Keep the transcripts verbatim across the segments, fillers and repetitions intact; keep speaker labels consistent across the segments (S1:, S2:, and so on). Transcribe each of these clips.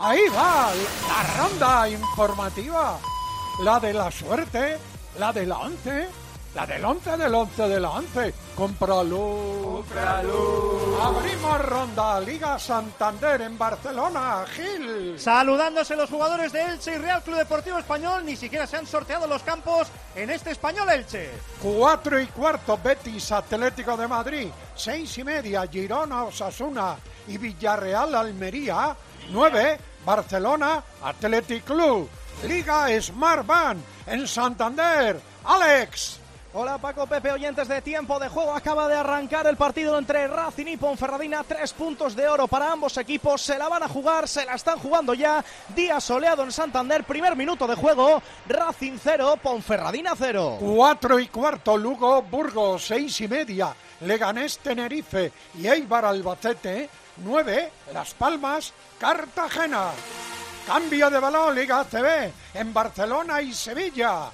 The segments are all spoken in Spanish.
S1: Ahí va la ronda informativa. La de la suerte, la de la once, la del once del once de la once. ¡Cómpralo! ¡Cómpralo! Abrimos ronda Liga Santander en Barcelona, Gil.
S2: Saludándose los jugadores de Elche y Real Club Deportivo Español, ni siquiera se han sorteado los campos en este Español Elche.
S1: Cuatro y cuarto, Betis Atlético de Madrid. Seis y media, Girona Osasuna y Villarreal Almería. Nueve, Barcelona Athletic Club. Liga Smartbank en Santander. Alex.
S3: Hola Paco, Pepe, oyentes de Tiempo de Juego. Acaba de arrancar el partido entre Racing y Ponferradina. Tres puntos de oro para ambos equipos. Se la van a jugar, se la están jugando ya. Día soleado en Santander. Primer minuto de juego. Racing cero, Ponferradina cero.
S1: Cuatro y cuarto, Lugo Burgos. Seis y media, Leganés Tenerife y Eibar Albacete. Nueve, Las Palmas Cartagena. Cambio de balón, Liga A C B en Barcelona y Sevilla.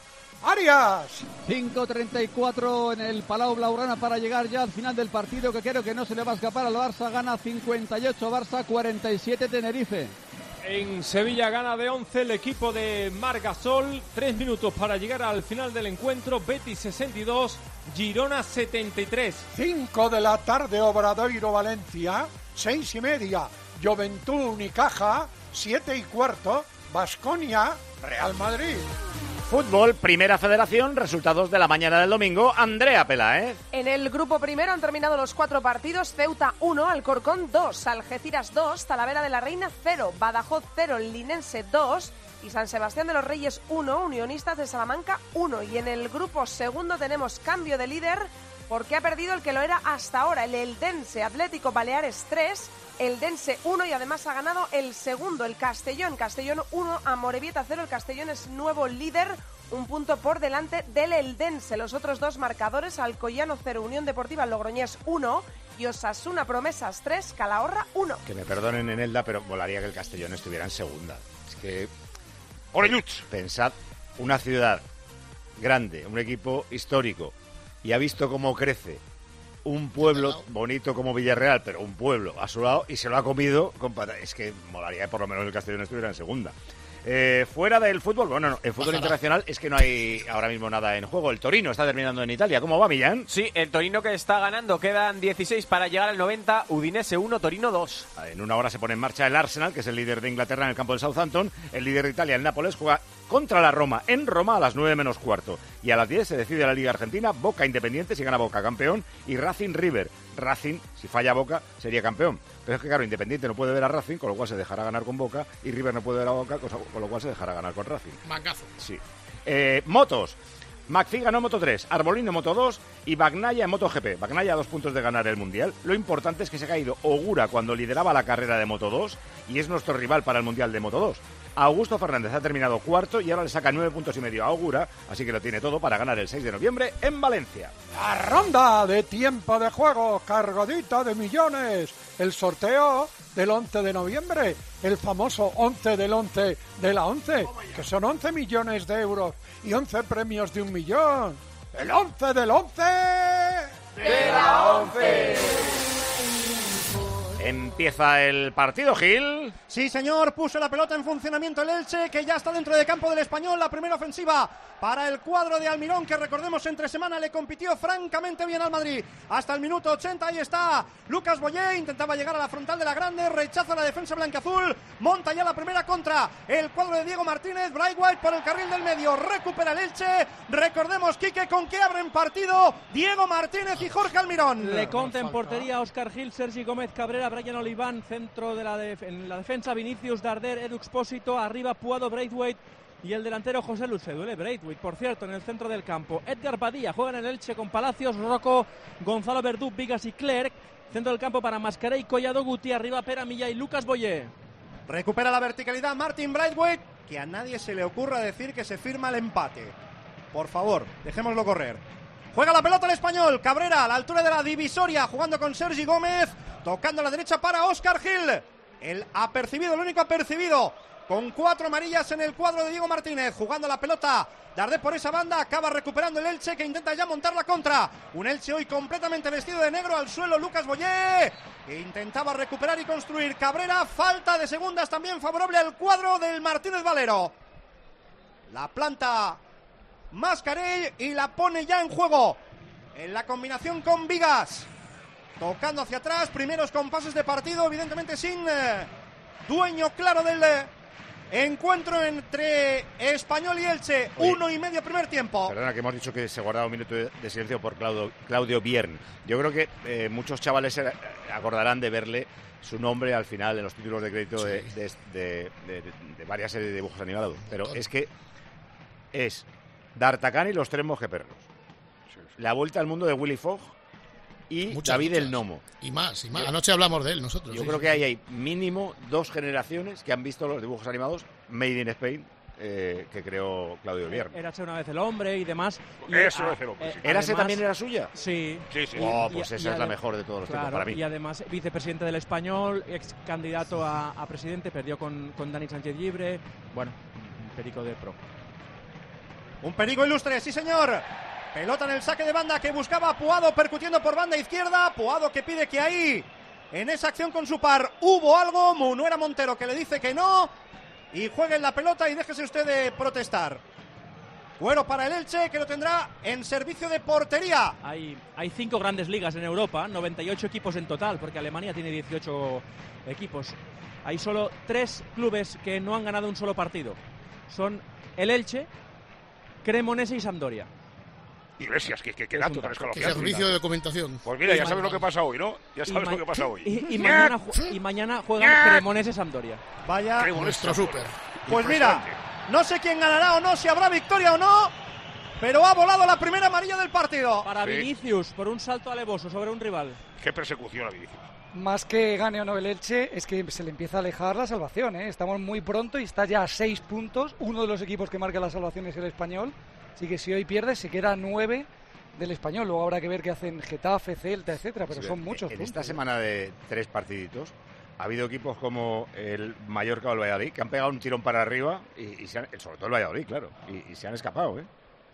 S1: Arias.
S4: cinco treinta y cuatro en el Palau Blaugrana para llegar ya al final del partido, que creo que no se le va a escapar al Barça. Gana cincuenta y ocho Barça, cuarenta y siete Tenerife.
S5: En Sevilla gana de once el equipo de Marc Gasol. Tres minutos para llegar al final del encuentro. Betis sesenta y dos, Girona setenta y tres.
S1: Cinco de la tarde, Obradoiro Valencia. Seis y media, Juventud Unicaja. Siete y cuarto, Baskonia Real Madrid.
S6: Fútbol, Primera Federación, resultados de la mañana del domingo. Andrea Peláez.
S7: En el grupo primero han terminado los cuatro partidos. Ceuta uno, Alcorcón dos, Algeciras dos, Talavera de la Reina cero, Badajoz cero, Linense dos y San Sebastián de los Reyes uno, Unionistas de Salamanca uno. Y en el grupo segundo tenemos cambio de líder porque ha perdido el que lo era hasta ahora, el Eldense Atlético Baleares tres, Eldense uno y además ha ganado el segundo, el Castellón. Castellón uno, Amorebieta cero. El Castellón es nuevo líder, un punto por delante del Eldense. Los otros dos marcadores, Alcoyano cero, Unión Deportiva Logroñés uno y Osasuna Promesas tres, Calahorra uno.
S6: Que me perdonen en Elda, pero molaría que el Castellón estuviera en segunda. Es que... ¡Oreñuch! Pensad, una ciudad grande, un equipo histórico, y ha visto cómo crece un pueblo bonito como Villarreal, pero un pueblo a su lado, y se lo ha comido con pata. Es que molaría que por lo menos el Castellón estuviera en segunda. Eh, fuera del fútbol, bueno, no, el fútbol internacional es que no hay ahora mismo nada en juego. El Torino está terminando en Italia. ¿Cómo va, Millán?
S8: Sí, el Torino que está ganando. Quedan dieciséis para llegar al noventa. Udinese uno, Torino dos.
S6: En una hora se pone en marcha el Arsenal, que es el líder de Inglaterra en el campo del Southampton. El líder de Italia, el Nápoles, juega contra la Roma en Roma a las nueve menos cuarto. Y a las diez se decide la Liga Argentina. Boca Independiente, si gana Boca, campeón. Y Racing River. Racing, si falla Boca, sería campeón. Pero es que, claro, Independiente no puede ver a Racing, con lo cual se dejará ganar con Boca. Y River no puede ver a Boca, con lo cual se dejará ganar con Racing.
S9: Mangazo.
S6: Sí. Eh, motos. McPhee ganó Moto tres, Arbolino Moto dos y Bagnaia en MotoGP. Bagnaia a dos puntos de ganar el Mundial. Lo importante es que se ha caído Ogura cuando lideraba la carrera de Moto dos y es nuestro rival para el Mundial de Moto dos. Augusto Fernández ha terminado cuarto y ahora le saca nueve puntos y medio a Ogura, así que lo tiene todo para ganar el seis de noviembre en Valencia.
S1: La ronda de tiempo de juego, cargadita de millones. El sorteo del once de noviembre, el famoso once del once de la once, que son once millones de euros y once premios de un millón. El once del once
S6: de la once. Empieza el partido, Gil.
S2: Sí, señor, puso la pelota en funcionamiento el Elche, que ya está dentro de campo del Español. La primera ofensiva para el cuadro de Almirón, que recordemos entre semana le compitió francamente bien al Madrid. Hasta el minuto ochenta, ahí está Lucas Boyé, intentaba llegar a la frontal de la grande, rechaza la defensa blanquiazul, monta ya la primera contra el cuadro de Diego Martínez. Braithwaite por el carril del medio, recupera el Elche. Recordemos, Quique, con qué abren partido Diego Martínez y Jorge Almirón.
S10: Leconte en portería, Óscar Gil, Sergi Gómez Cabrera, Brian Oliván, centro de la def- en la defensa, Vinicius, Darder, Edu Expósito, arriba Puado, Braithwaite y el delantero José Luis. Se duele Braithwaite, por cierto, en el centro del campo. Edgar Badía juega en el Elche con Palacios, Rocco, Gonzalo Verdú, Vigas y Clerc. Centro del campo para Mascaré y Collado Guti, arriba Pera Milla y Lucas Boyé.
S2: Recupera la verticalidad Martin Braithwaite, que a nadie se le ocurra decir que se firma el empate. Por favor, dejémoslo correr. Juega la pelota el Español, Cabrera a la altura de la divisoria, jugando con Sergi Gómez, tocando a la derecha para Óscar Gil. El apercibido, el único apercibido con cuatro amarillas en el cuadro de Diego Martínez, jugando la pelota. Darder por esa banda, acaba recuperando el Elche, que intenta ya montar la contra. Un Elche hoy completamente vestido de negro, al suelo Lucas Boyé, que intentaba recuperar y construir. Cabrera, falta de segundas también favorable al cuadro del Martínez Valero. La planta Mascarell y la pone ya en juego en la combinación con Vigas, tocando hacia atrás, primeros compases de partido, evidentemente sin eh, dueño claro del eh, encuentro entre Español y Elche. Oye, uno y medio primer tiempo.
S6: Perdona, que hemos dicho que se guardaba un minuto de, de silencio por Claudio, Claudio Biern. Yo creo que eh, muchos chavales se acordarán de verle su nombre al final en los títulos de crédito, sí, de, de, de, de, de varias series de dibujos animados, pero todo. Es que es D'Artagnan y los tres mosqueperros, sí, sí. La vuelta al mundo de Willy Fogg y muchas, David muchas. el Gnomo.
S9: Y más, y más. Anoche hablamos de él nosotros.
S6: Yo
S9: sí,
S6: creo
S9: sí.
S6: que ahí hay mínimo dos generaciones que han visto los dibujos animados Made in Spain, eh, que creó Claudio Biern.
S10: Érase una vez el hombre y demás. Y
S6: Eso a, es el hombre. Sí. ¿Érase además, también era suya?
S10: Sí.
S6: Sí, sí. Oh, pues y, esa y es la mejor de todos los
S10: claro,
S6: tiempos para mí.
S10: Y además vicepresidente del Español, ex candidato a, a presidente, perdió con, con Dani Sánchez Llibre. Bueno, un perico de pro.
S2: Un perico ilustre, sí señor. Pelota en el saque de banda que buscaba Puado, percutiendo por banda izquierda. Puado que pide que ahí, en esa acción con su par, hubo algo. Munuera Montero que le dice que no. Y jueguen la pelota y déjese usted de protestar. Cuero para el Elche, que lo tendrá en servicio de portería.
S10: Hay, hay cinco grandes ligas en Europa, noventa y ocho equipos en total, porque Alemania tiene dieciocho equipos. Hay solo tres clubes que no han ganado un solo partido. Son el Elche, Cremonese y Sampdoria.
S11: Iglesias, que, que, que dato tan escalofriante.
S9: Que servicio de documentación.
S11: Pues mira, ya sabes lo que pasa hoy, ¿no? Ya sabes lo que pasa hoy.
S10: Y, y, mañana, y mañana juegan Cremonese Sampdoria.
S2: Vaya.
S9: Nuestro súper.
S2: Pues mira, no sé quién ganará o no, si habrá victoria o no, pero ha volado la primera amarilla del partido.
S10: Para
S11: sí.
S10: Vinicius, por un salto alevoso sobre un rival.
S11: Qué persecución a Vinicius.
S1: Más que gane o no el Elche, es que se le empieza a alejar la salvación, ¿eh? Estamos muy pronto y está ya a seis puntos. Uno de los equipos que marca la salvación es el Español. Así que si hoy pierde, se queda a nueve del Español. Luego habrá que ver qué hacen Getafe, Celta, etcétera, pero sí, son muchos
S6: en
S1: puntos.
S6: Esta semana de tres partiditos ha habido equipos como el Mallorca o el Valladolid que han pegado un tirón para arriba y, y se han, sobre todo el Valladolid, claro, y, y se han escapado, ¿eh?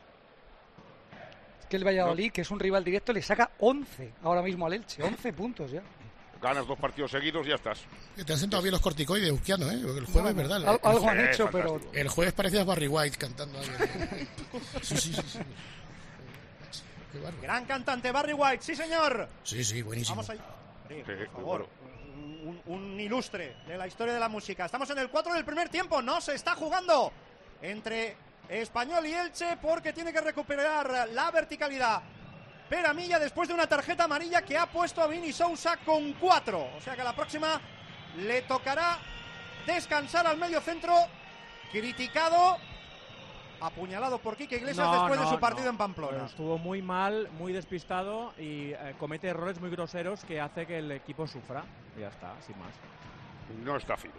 S1: Es que el Valladolid, no. que es un rival directo, le saca once ahora mismo al Elche, once puntos ya.
S11: Ganas dos partidos seguidos y ya estás.
S9: Te han sentado bien los corticoides, Euskiano, ¿eh? Porque el jueves, bueno, ¿verdad?
S1: Al, algo han
S11: sí,
S1: hecho, pero...
S9: El jueves parecías Barry White cantando ahí. Sí, sí, sí, sí.
S2: Gran cantante, Barry White, sí señor.
S9: Sí, sí, buenísimo.
S2: Vamos ahí. Sí, por
S11: sí,
S2: favor. Un, un ilustre de la historia de la música. Estamos en el cuatro del primer tiempo. No se está jugando entre Español y Elche porque tiene que recuperar la verticalidad Peramilla después de una tarjeta amarilla que ha puesto a Vini Sousa con cuatro. O sea que a la próxima le tocará descansar al medio centro. Criticado, apuñalado por Quique Iglesias no, después no, de su partido no. en Pamplona.
S10: Pero estuvo muy mal, muy despistado y eh, comete errores muy groseros que hace que el equipo sufra. Y ya está, sin más.
S11: No está fino.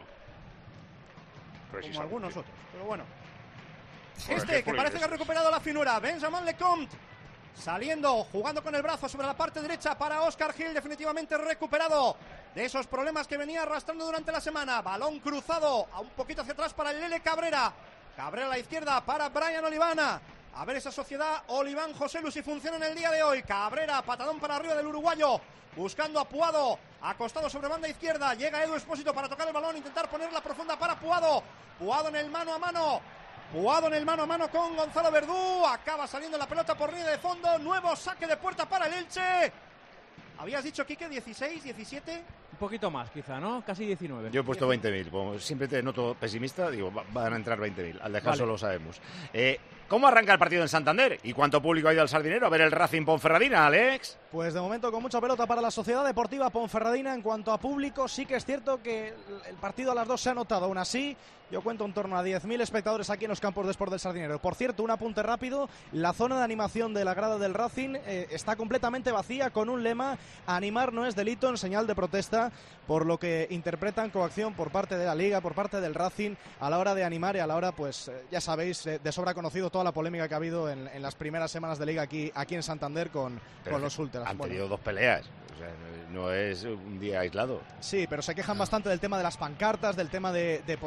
S2: Como algunos otros, pero bueno. Este que parece que ha recuperado la finura, Benjamin Lecomte. Saliendo, jugando con el brazo sobre la parte derecha para Óscar Gil, definitivamente recuperado de esos problemas que venía arrastrando durante la semana. Balón cruzado, a un poquito hacia atrás para el Lele Cabrera. Cabrera a la izquierda para Brian Olivana. A ver esa sociedad Oliván-José Lu si funciona en el día de hoy. Cabrera, patadón para arriba del uruguayo. Buscando a Puado, acostado sobre banda izquierda. Llega Edu Expósito para tocar el balón, intentar ponerla profunda para Puado. Puado en el mano a mano. Puado en el mano a mano con Gonzalo Verdú. Acaba saliendo la pelota por línea de fondo. Nuevo saque de puerta para el Elche. ¿Habías dicho, Quique, dieciséis, diecisiete?
S10: Un poquito más, quizá, ¿no? Casi diecinueve.
S6: Yo he puesto veinte mil. Como siempre te noto pesimista, digo, van a entrar veinte mil. Al descanso vale. Lo sabemos. Eh, ¿Cómo arranca el partido en Santander? ¿Y cuánto público ha ido al Sardinero a ver el Racing Ponferradina, Alex?
S3: Pues de momento con mucha pelota para la Sociedad Deportiva Ponferradina. En cuanto a público, sí que es cierto que el partido a las dos se ha notado. Aún así, yo cuento en torno a diez mil espectadores aquí en los campos de Sport del Sardinero. Por cierto, un apunte rápido, la zona de animación de la grada del Racing eh, está completamente vacía con un lema: animar no es delito, en señal de protesta, por lo que interpretan coacción por parte de la Liga, por parte del Racing, a la hora de animar y a la hora, pues eh, ya sabéis, eh, de sobra conocido toda la polémica que ha habido en, en las primeras semanas de Liga aquí, aquí en Santander con, con los Ultras.
S6: Han
S3: bueno.
S6: tenido dos peleas. O sea, no es un día aislado.
S3: Sí, pero se quejan bastante del tema de las pancartas, del tema de, de posicionar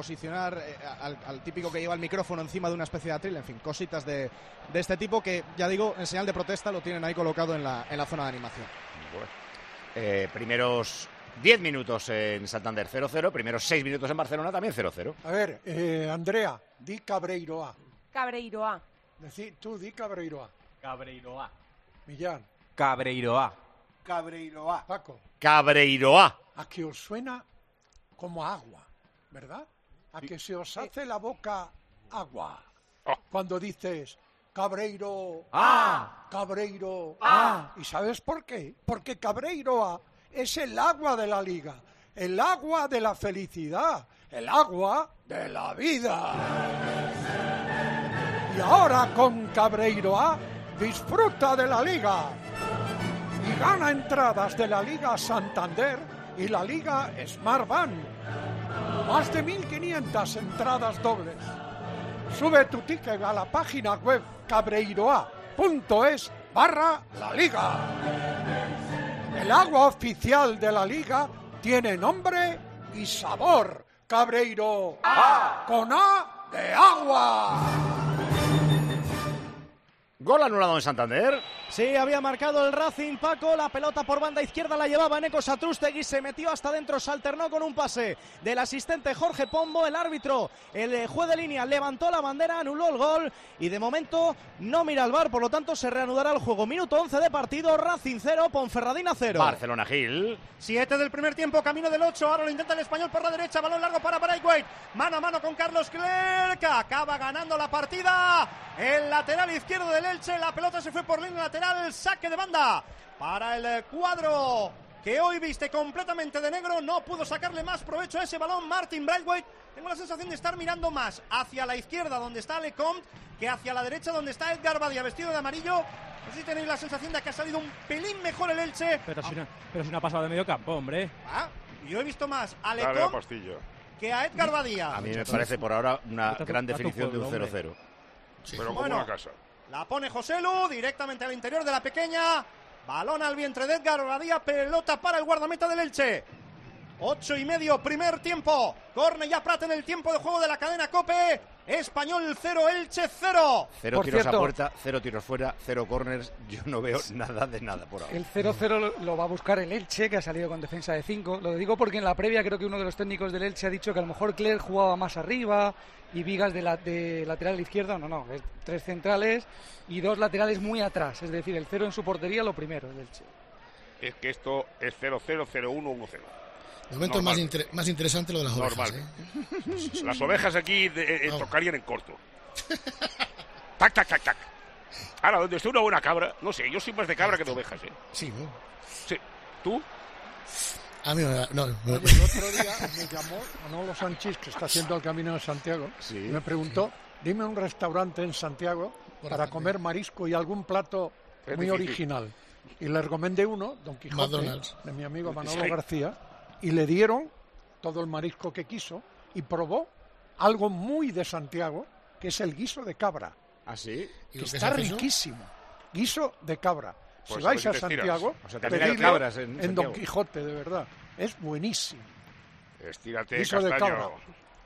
S3: hablar eh, al, al típico que lleva el micrófono encima de una especie de atril, en fin, cositas de, de este tipo que, ya digo, en señal de protesta lo tienen ahí colocado en la, en la zona de animación.
S6: Bueno. Eh, primeros diez minutos en Santander cero cero, primeros seis minutos en Barcelona también cero cero.
S1: A ver, eh, Andrea, di Cabreiroa.
S7: Cabreiroa.
S1: Decí, tú di Cabreiroa.
S8: Cabreiroa.
S1: Millán.
S8: Cabreiroa.
S1: Cabreiroa. Paco.
S6: Cabreiroa.
S1: A que os suena como agua, ¿verdad? A que se os hace la boca agua. Cuando dices Cabreiro,
S8: ¡ah!
S1: Cabreiro,
S8: ¡ah!
S1: ¿Y sabes por qué? Porque Cabreiroa es el agua de la liga, el agua de la felicidad, el agua de la vida. Y ahora con Cabreiroa disfruta de la liga y gana entradas de la Liga Santander y la Liga Smartbank. Más de mil quinientas entradas dobles. Sube tu ticket a la página web cabreiroa.es barra la liga. El agua oficial de la liga tiene nombre y sabor. Cabreiro A, con A de agua.
S6: Gol anulado en Santander.
S3: Sí, había marcado el Racing, Paco, la pelota por banda izquierda la llevaba Eneko Satrústegui, se metió hasta dentro, se alternó con un pase del asistente Jorge Pombo, el árbitro, el juez de línea levantó la bandera, anuló el gol y de momento no mira al V A R, por lo tanto se reanudará el juego. Minuto once de partido, Racing cero, Ponferradina cero.
S6: Barcelona Gil.
S2: siete del primer tiempo, camino del ocho, ahora lo intenta el Español por la derecha, balón largo para Braithwaite, mano a mano con Carlos Clerc, acaba ganando la partida, el lateral izquierdo del Elche, la pelota se fue por línea lateral, saque de banda para el cuadro que hoy viste completamente de negro, no pudo sacarle más provecho a ese balón Martin Braithwaite. Tengo la sensación de estar mirando más hacia la izquierda donde está Lecomte que hacia la derecha donde está Edgar Badia vestido de amarillo. No sé si tenéis la sensación de que ha salido un pelín mejor el Elche.
S10: Pero si no, pero si no ha pasado de medio campo, hombre.
S2: Ah, yo he visto más a
S11: Dale la
S2: Lecomte
S11: pastilla.
S2: que a Edgar Badia.
S6: A mí me parece por ahora una
S10: Está tu-
S6: gran
S10: está tu
S6: definición de un
S10: pueblo,
S6: cero cero.
S11: Sí. Pero como
S2: Bueno.
S11: una casa.
S2: La pone Joselu directamente al interior de la pequeña. Balón al vientre de Edgar Badia. Pelota para el guardameta del Elche. Ocho y medio, primer tiempo. Cornellà Prat en el tiempo de juego de la cadena COPE. Español cero, Elche cero.
S6: Cero
S1: Por
S6: tiros
S1: cierto-
S6: a puerta, cero tiros fuera, cero corners. Yo no veo nada de nada por ahora.
S12: El cero cero lo, lo va a buscar el Elche, que ha salido con defensa de cinco. Lo digo porque en la previa creo que uno de los técnicos del Elche ha dicho que a lo mejor Clerc jugaba más arriba y Vigas de, la, de lateral izquierdo. No, no, es tres centrales y dos laterales muy atrás. Es decir, el cero en su portería, lo primero, el Elche.
S11: Es que esto es cero cero, cero uno, uno cero.
S9: De momento es más,
S11: Normal.
S9: inter- más interesante lo de las ovejas.
S11: Normal.
S9: ¿eh?
S11: Las ovejas aquí de- eh,
S9: No.
S11: tocarían en corto. Tac, tac, tac, tac. Ahora, donde esté una buena cabra, no sé, yo soy más de cabra que de ovejas, ¿eh?
S9: Sí, ¿no?
S11: Sí. ¿Tú?
S9: A mí no, no, no.
S1: Oye, el otro día me llamó Manolo Sánchez, que está haciendo el Camino de Santiago,
S6: Sí.
S1: y me preguntó, dime un restaurante en Santiago
S9: Por
S1: para
S9: ejemplo.
S1: comer marisco y algún plato
S11: Es
S1: muy
S11: difícil.
S1: original. Y le recomendé uno, Don Quijote,
S9: McDonald's.
S1: de mi amigo Manolo
S11: Sí.
S1: García, y le dieron todo el marisco que quiso y probó algo muy de Santiago, que es el guiso de cabra,
S6: ¿Ah, sí?
S9: ¿Y
S1: que
S9: lo que
S1: está
S9: se hace eso?
S1: riquísimo. Guiso de cabra.
S11: Pues
S1: si
S11: a
S1: vais
S11: ver
S1: a
S11: si te estiras.
S1: Santiago,
S6: O sea, también hay
S1: pedidlo
S6: cabras en
S1: en
S6: Santiago.
S1: Don Quijote, de verdad. Es buenísimo.
S11: Estírate,
S1: Guiso de
S11: castaño.
S1: cabra.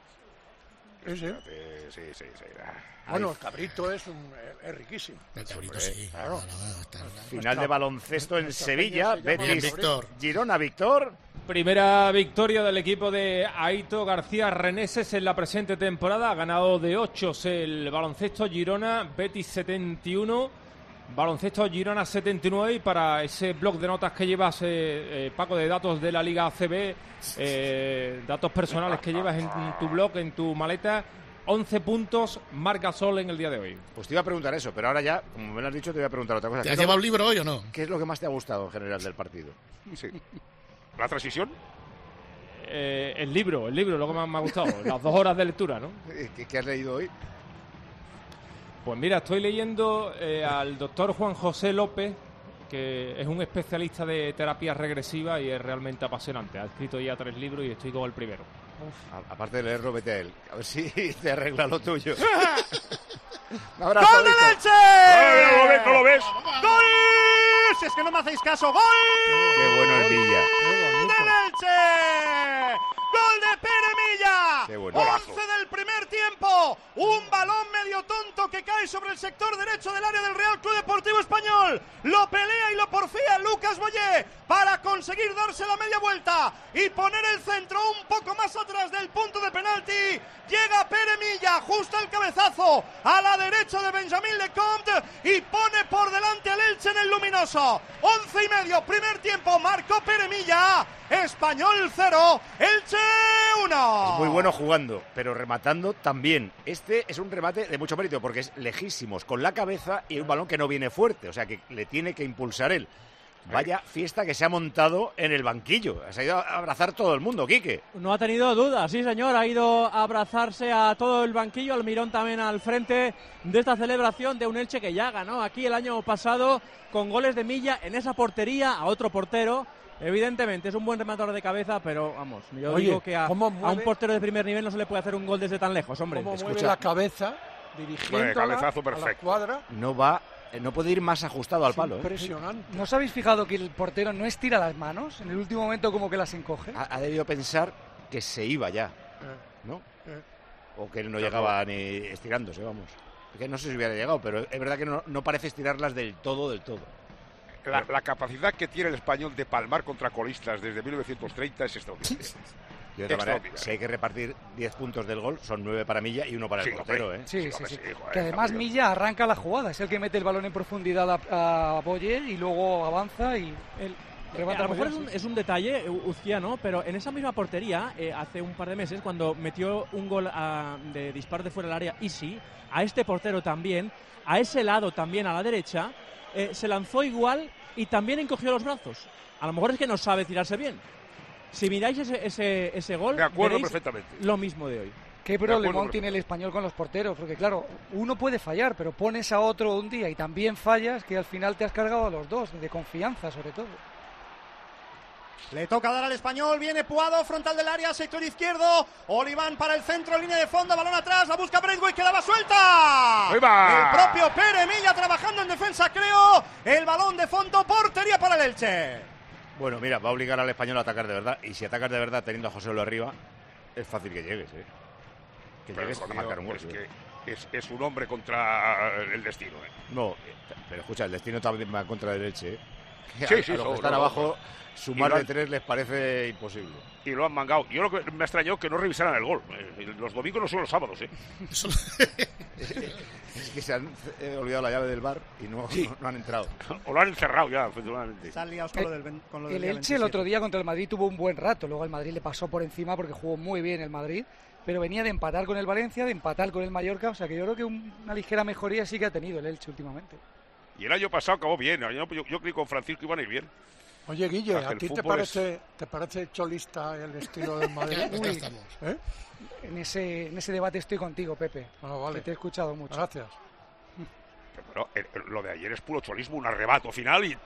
S1: Sí, sí.
S11: Estírate, sí, sí, sí. Ah.
S1: Bueno, el cabrito es, un, es riquísimo.
S9: El cabrito sí.
S1: Claro.
S9: No, no, no, está-
S6: Final de baloncesto en
S1: nuestra
S6: Sevilla.
S1: peña se llama
S9: Bien,
S6: Betis,
S9: Víctor.
S6: Girona, Víctor.
S5: Primera victoria del equipo de Aito García Reneses en la presente temporada. Ha ganado de ocho el baloncesto Girona, Betis setenta y uno, baloncesto Girona setenta y nueve. Y para ese blog de notas que llevas, eh, eh, Paco, de datos de la Liga A C B, eh, datos personales que llevas en tu blog, en tu maleta, once puntos, marca Sol en el día de hoy.
S6: Pues te iba a preguntar eso, pero ahora ya, como me lo has dicho, te voy a preguntar otra cosa.
S9: ¿Te
S6: ¿Qué
S9: has
S6: es lo-
S9: llevado el libro hoy o no?
S6: ¿Qué es lo que más te ha gustado en general del partido?
S11: Sí. ¿La transición?
S5: Eh, el libro, el libro, lo que más me ha gustado, las dos horas de lectura, ¿no?
S6: ¿Qué, qué has leído hoy?
S5: Pues mira, estoy leyendo eh, al doctor Juan José López, que es un especialista de terapia regresiva y es realmente apasionante. Ha escrito ya tres libros y estoy con el primero.
S6: A- aparte de leerlo, vete a él. A ver si te arregla lo tuyo. Un abrazo,
S2: ¡Gol del
S6: Víctor.
S2: Elche!
S11: ¿No lo ves? ¿No lo ves?
S2: ¡Gol! Si es que no me hacéis caso, ¡gol!
S6: Qué bueno el Villa.
S1: Qué bonito.
S2: ¡Del Elche! ¡Gol de Pere Milla!
S6: Qué bueno.
S11: Golazo.
S2: once del primer tiempo. Un balón medio tonto que cae sobre el sector derecho del área del Real Club Deportivo Español. Lo pelea y lo porfía Lucas Boyé para conseguir darse la media vuelta y poner el centro un poco más atrás del punto de penalti. Llega Pere Milla, justo el cabezazo a la derecha de Benjamín Lecomte y pone por delante al Elche en el luminoso. Once y medio, primer tiempo, marcó Pere Milla. Español cero, Elche uno.
S6: Es muy bueno jugando, pero rematando también. Este es un remate de mucho mérito porque es lejísimos, con la cabeza y un balón que no viene fuerte, o sea que le tiene que impulsar él. Vaya fiesta que se ha montado en el banquillo. Se ha ido a abrazar todo el mundo, Quique.
S10: No ha tenido dudas, sí señor, ha ido a abrazarse a todo el banquillo, Almirón también al frente de esta celebración de un Elche que ya ganó aquí el año pasado con goles de Milla en esa portería a otro portero. Evidentemente es un buen rematador de cabeza, pero vamos, yo
S1: Oye,
S10: digo que a,
S1: mueve,
S10: a un portero de primer nivel no se le puede hacer un gol desde tan lejos, hombre.
S1: ¿Cómo
S6: Escucha,
S1: mueve la cabeza dirigiendo a la cuadra?
S6: No va, no puede ir más ajustado al
S1: Es
S6: palo.
S1: impresionante.
S6: ¿eh?
S12: ¿No os habéis fijado que el portero no estira las manos? En el último momento como que las encoge.
S6: Ha, ha debido pensar que se iba ya, ¿no?
S1: Eh.
S6: O que él no
S11: Claro.
S6: llegaba ni estirándose, vamos. Es que no sé si hubiera llegado, pero es verdad que no, no parece estirarlas del todo, del todo.
S11: La, la capacidad que tiene el Español de palmar contra colistas desde mil novecientos treinta es extraordinaria.
S6: Y de otra manera,
S11: Extraordinaria.
S6: si hay que repartir diez puntos del gol, son nueve para Milla y uno para
S11: Sí,
S6: el portero,
S11: hombre.
S6: ¿eh?
S12: Sí, sí,
S11: hombre,
S12: sí.
S11: sí, joder,
S12: Que además
S11: campeón.
S12: Milla arranca la jugada, es el que mete el balón en profundidad a, a Boyer y luego avanza y
S10: El,
S12: remata
S10: a lo
S12: muy
S10: mejor es
S12: bien,
S10: un,
S12: sí.
S10: es un detalle, Uzquiano, pero en esa misma portería, eh, hace un par de meses, cuando metió un gol a, de disparo de fuera del área, Isi, a este portero también, a ese lado también, a la derecha, eh, se lanzó igual y también encogió los brazos. A lo mejor es que no sabe tirarse bien. Si miráis ese, ese, ese gol,
S11: Me acuerdo
S10: veréis
S11: perfectamente.
S10: lo mismo de hoy.
S12: Qué
S11: acuerdo,
S12: problemón
S11: pero-
S12: tiene el Español con los porteros, porque claro, uno puede fallar, pero pones a otro un día y también fallas, que al final te has cargado a los dos, de confianza sobre todo.
S2: Le toca dar al Español, viene Puado, frontal del área, sector izquierdo, Oliván para el centro, línea de fondo, balón atrás, la busca Braithwaite, quedaba suelta.
S11: ¡Ahí va!
S2: El propio Pere Milla trabajando en defensa, creo, el balón de fondo, portería para el Elche.
S6: Bueno, mira, va a obligar al Español a atacar de verdad. Y si atacas de verdad teniendo a José Lo arriba, es fácil que llegues, ¿eh? Que
S11: Pero,
S6: llegues a
S11: tío,
S6: marcar un gol.
S11: es
S6: sí.
S11: que es, es un hombre contra el destino. ¿eh?
S6: No, eh, pero escucha, el destino también va en contra del Elche, ¿eh? Que
S11: Sí,
S6: a,
S11: sí,
S6: a los
S11: no,
S6: que están
S11: no,
S6: abajo,
S11: no.
S6: sumar
S11: Y lo
S6: de
S11: han-
S6: tres les parece imposible.
S11: Y lo han mangado. Yo lo que me extrañó que no revisaran el gol. Eh, Los domingos no son los sábados, ¿eh?
S6: Es que se han eh, olvidado la llave del bar y no,
S11: Sí.
S6: no, no han entrado.
S11: O lo han encerrado ya, afortunadamente.
S2: Están liados con lo del, ven- con lo del
S12: El
S2: día
S12: Elche el
S2: veintisiete.
S12: otro día contra el Madrid tuvo un buen rato, luego el Madrid le pasó por encima porque jugó muy bien el Madrid, pero venía de empatar con el Valencia, de empatar con el Mallorca, o sea que yo creo que un- una ligera mejoría sí que ha tenido el Elche últimamente.
S11: Y el año pasado acabó bien. Yo, yo, yo creí que con Francisco iban a ir bien.
S1: Oye, Guille,
S11: Hasta
S1: ¿a
S11: el
S1: ti te
S11: fútbol
S1: parece, te parece cholista el estilo del Madrid?
S9: Ya, pues ya
S1: Uy,
S9: estamos.
S1: ¿eh?
S12: En ese, en ese debate estoy contigo, Pepe,
S1: Ah, vale.
S12: que te he escuchado mucho.
S1: Gracias.
S11: Pero, bueno, el- el- lo de ayer es puro cholismo, un arrebato final y...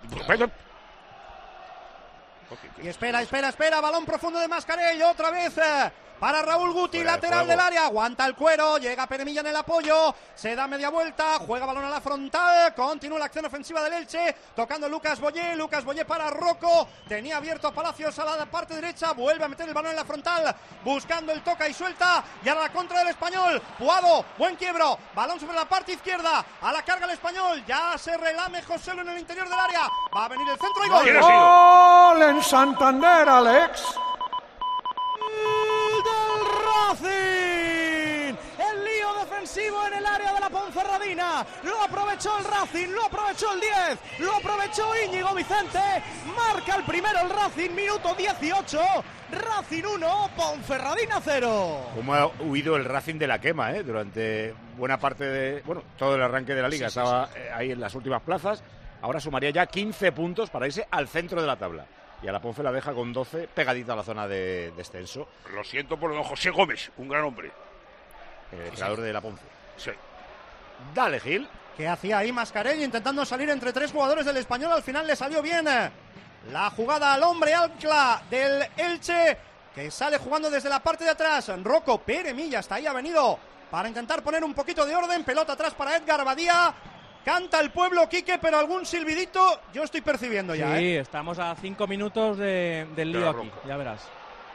S2: Y espera, espera, espera, balón profundo de Mascarell, otra vez eh, para Raúl Guti,
S6: Fuera de
S2: lateral
S6: juego.
S2: del área, aguanta el cuero, llega Pere Milla en el apoyo, se da media vuelta, juega balón a la frontal, continúa la acción ofensiva del Elche, tocando Lucas Boyé, Lucas Boyé para Rocco, tenía abierto a Palacios a la parte derecha, vuelve a meter el balón en la frontal, buscando el toca y suelta, y ahora la contra del Español, Puado, buen quiebro, balón sobre la parte izquierda, a la carga el Español, ya se relame José Lu en el interior del área, va a venir el centro y gol.
S11: ¿Quién ha sido?
S1: ¡Gol en Santander, Alex!
S3: del Racing. El lío defensivo en el área de la Ponferradina. Lo aprovechó el Racing, lo aprovechó el diez, lo aprovechó Íñigo Vicente. Marca el primero el Racing, minuto dieciocho. Racing uno, Ponferradina cero.
S6: Cómo ha huido el Racing de la quema, ¿eh? Durante buena parte de... Bueno, todo el arranque de la Liga.
S9: Sí, sí,
S6: Estaba eh, ahí en las últimas plazas. Ahora sumaría ya quince puntos para irse al centro de la tabla. Y a la Ponfe la deja con doce, pegadita a la zona de descenso.
S11: Lo siento por don José Gómez, un gran hombre.
S6: El entrenador de la Ponfe.
S11: Sí.
S6: Dale, Gil.
S2: ¿Qué hacía ahí Mascarell intentando salir entre tres jugadores del Español? Al final le salió bien la jugada al hombre ancla del Elche, que sale jugando desde la parte de atrás. Rocco Pere Milla hasta ahí ha venido para intentar poner un poquito de orden. Pelota atrás para Edgar Badía. Canta el pueblo, Quique, pero algún silbidito yo estoy percibiendo ya.
S10: Sí,
S2: ¿eh?
S10: estamos a cinco minutos de, del lío
S11: Pero
S10: aquí,
S11: Rocco.
S10: ya verás.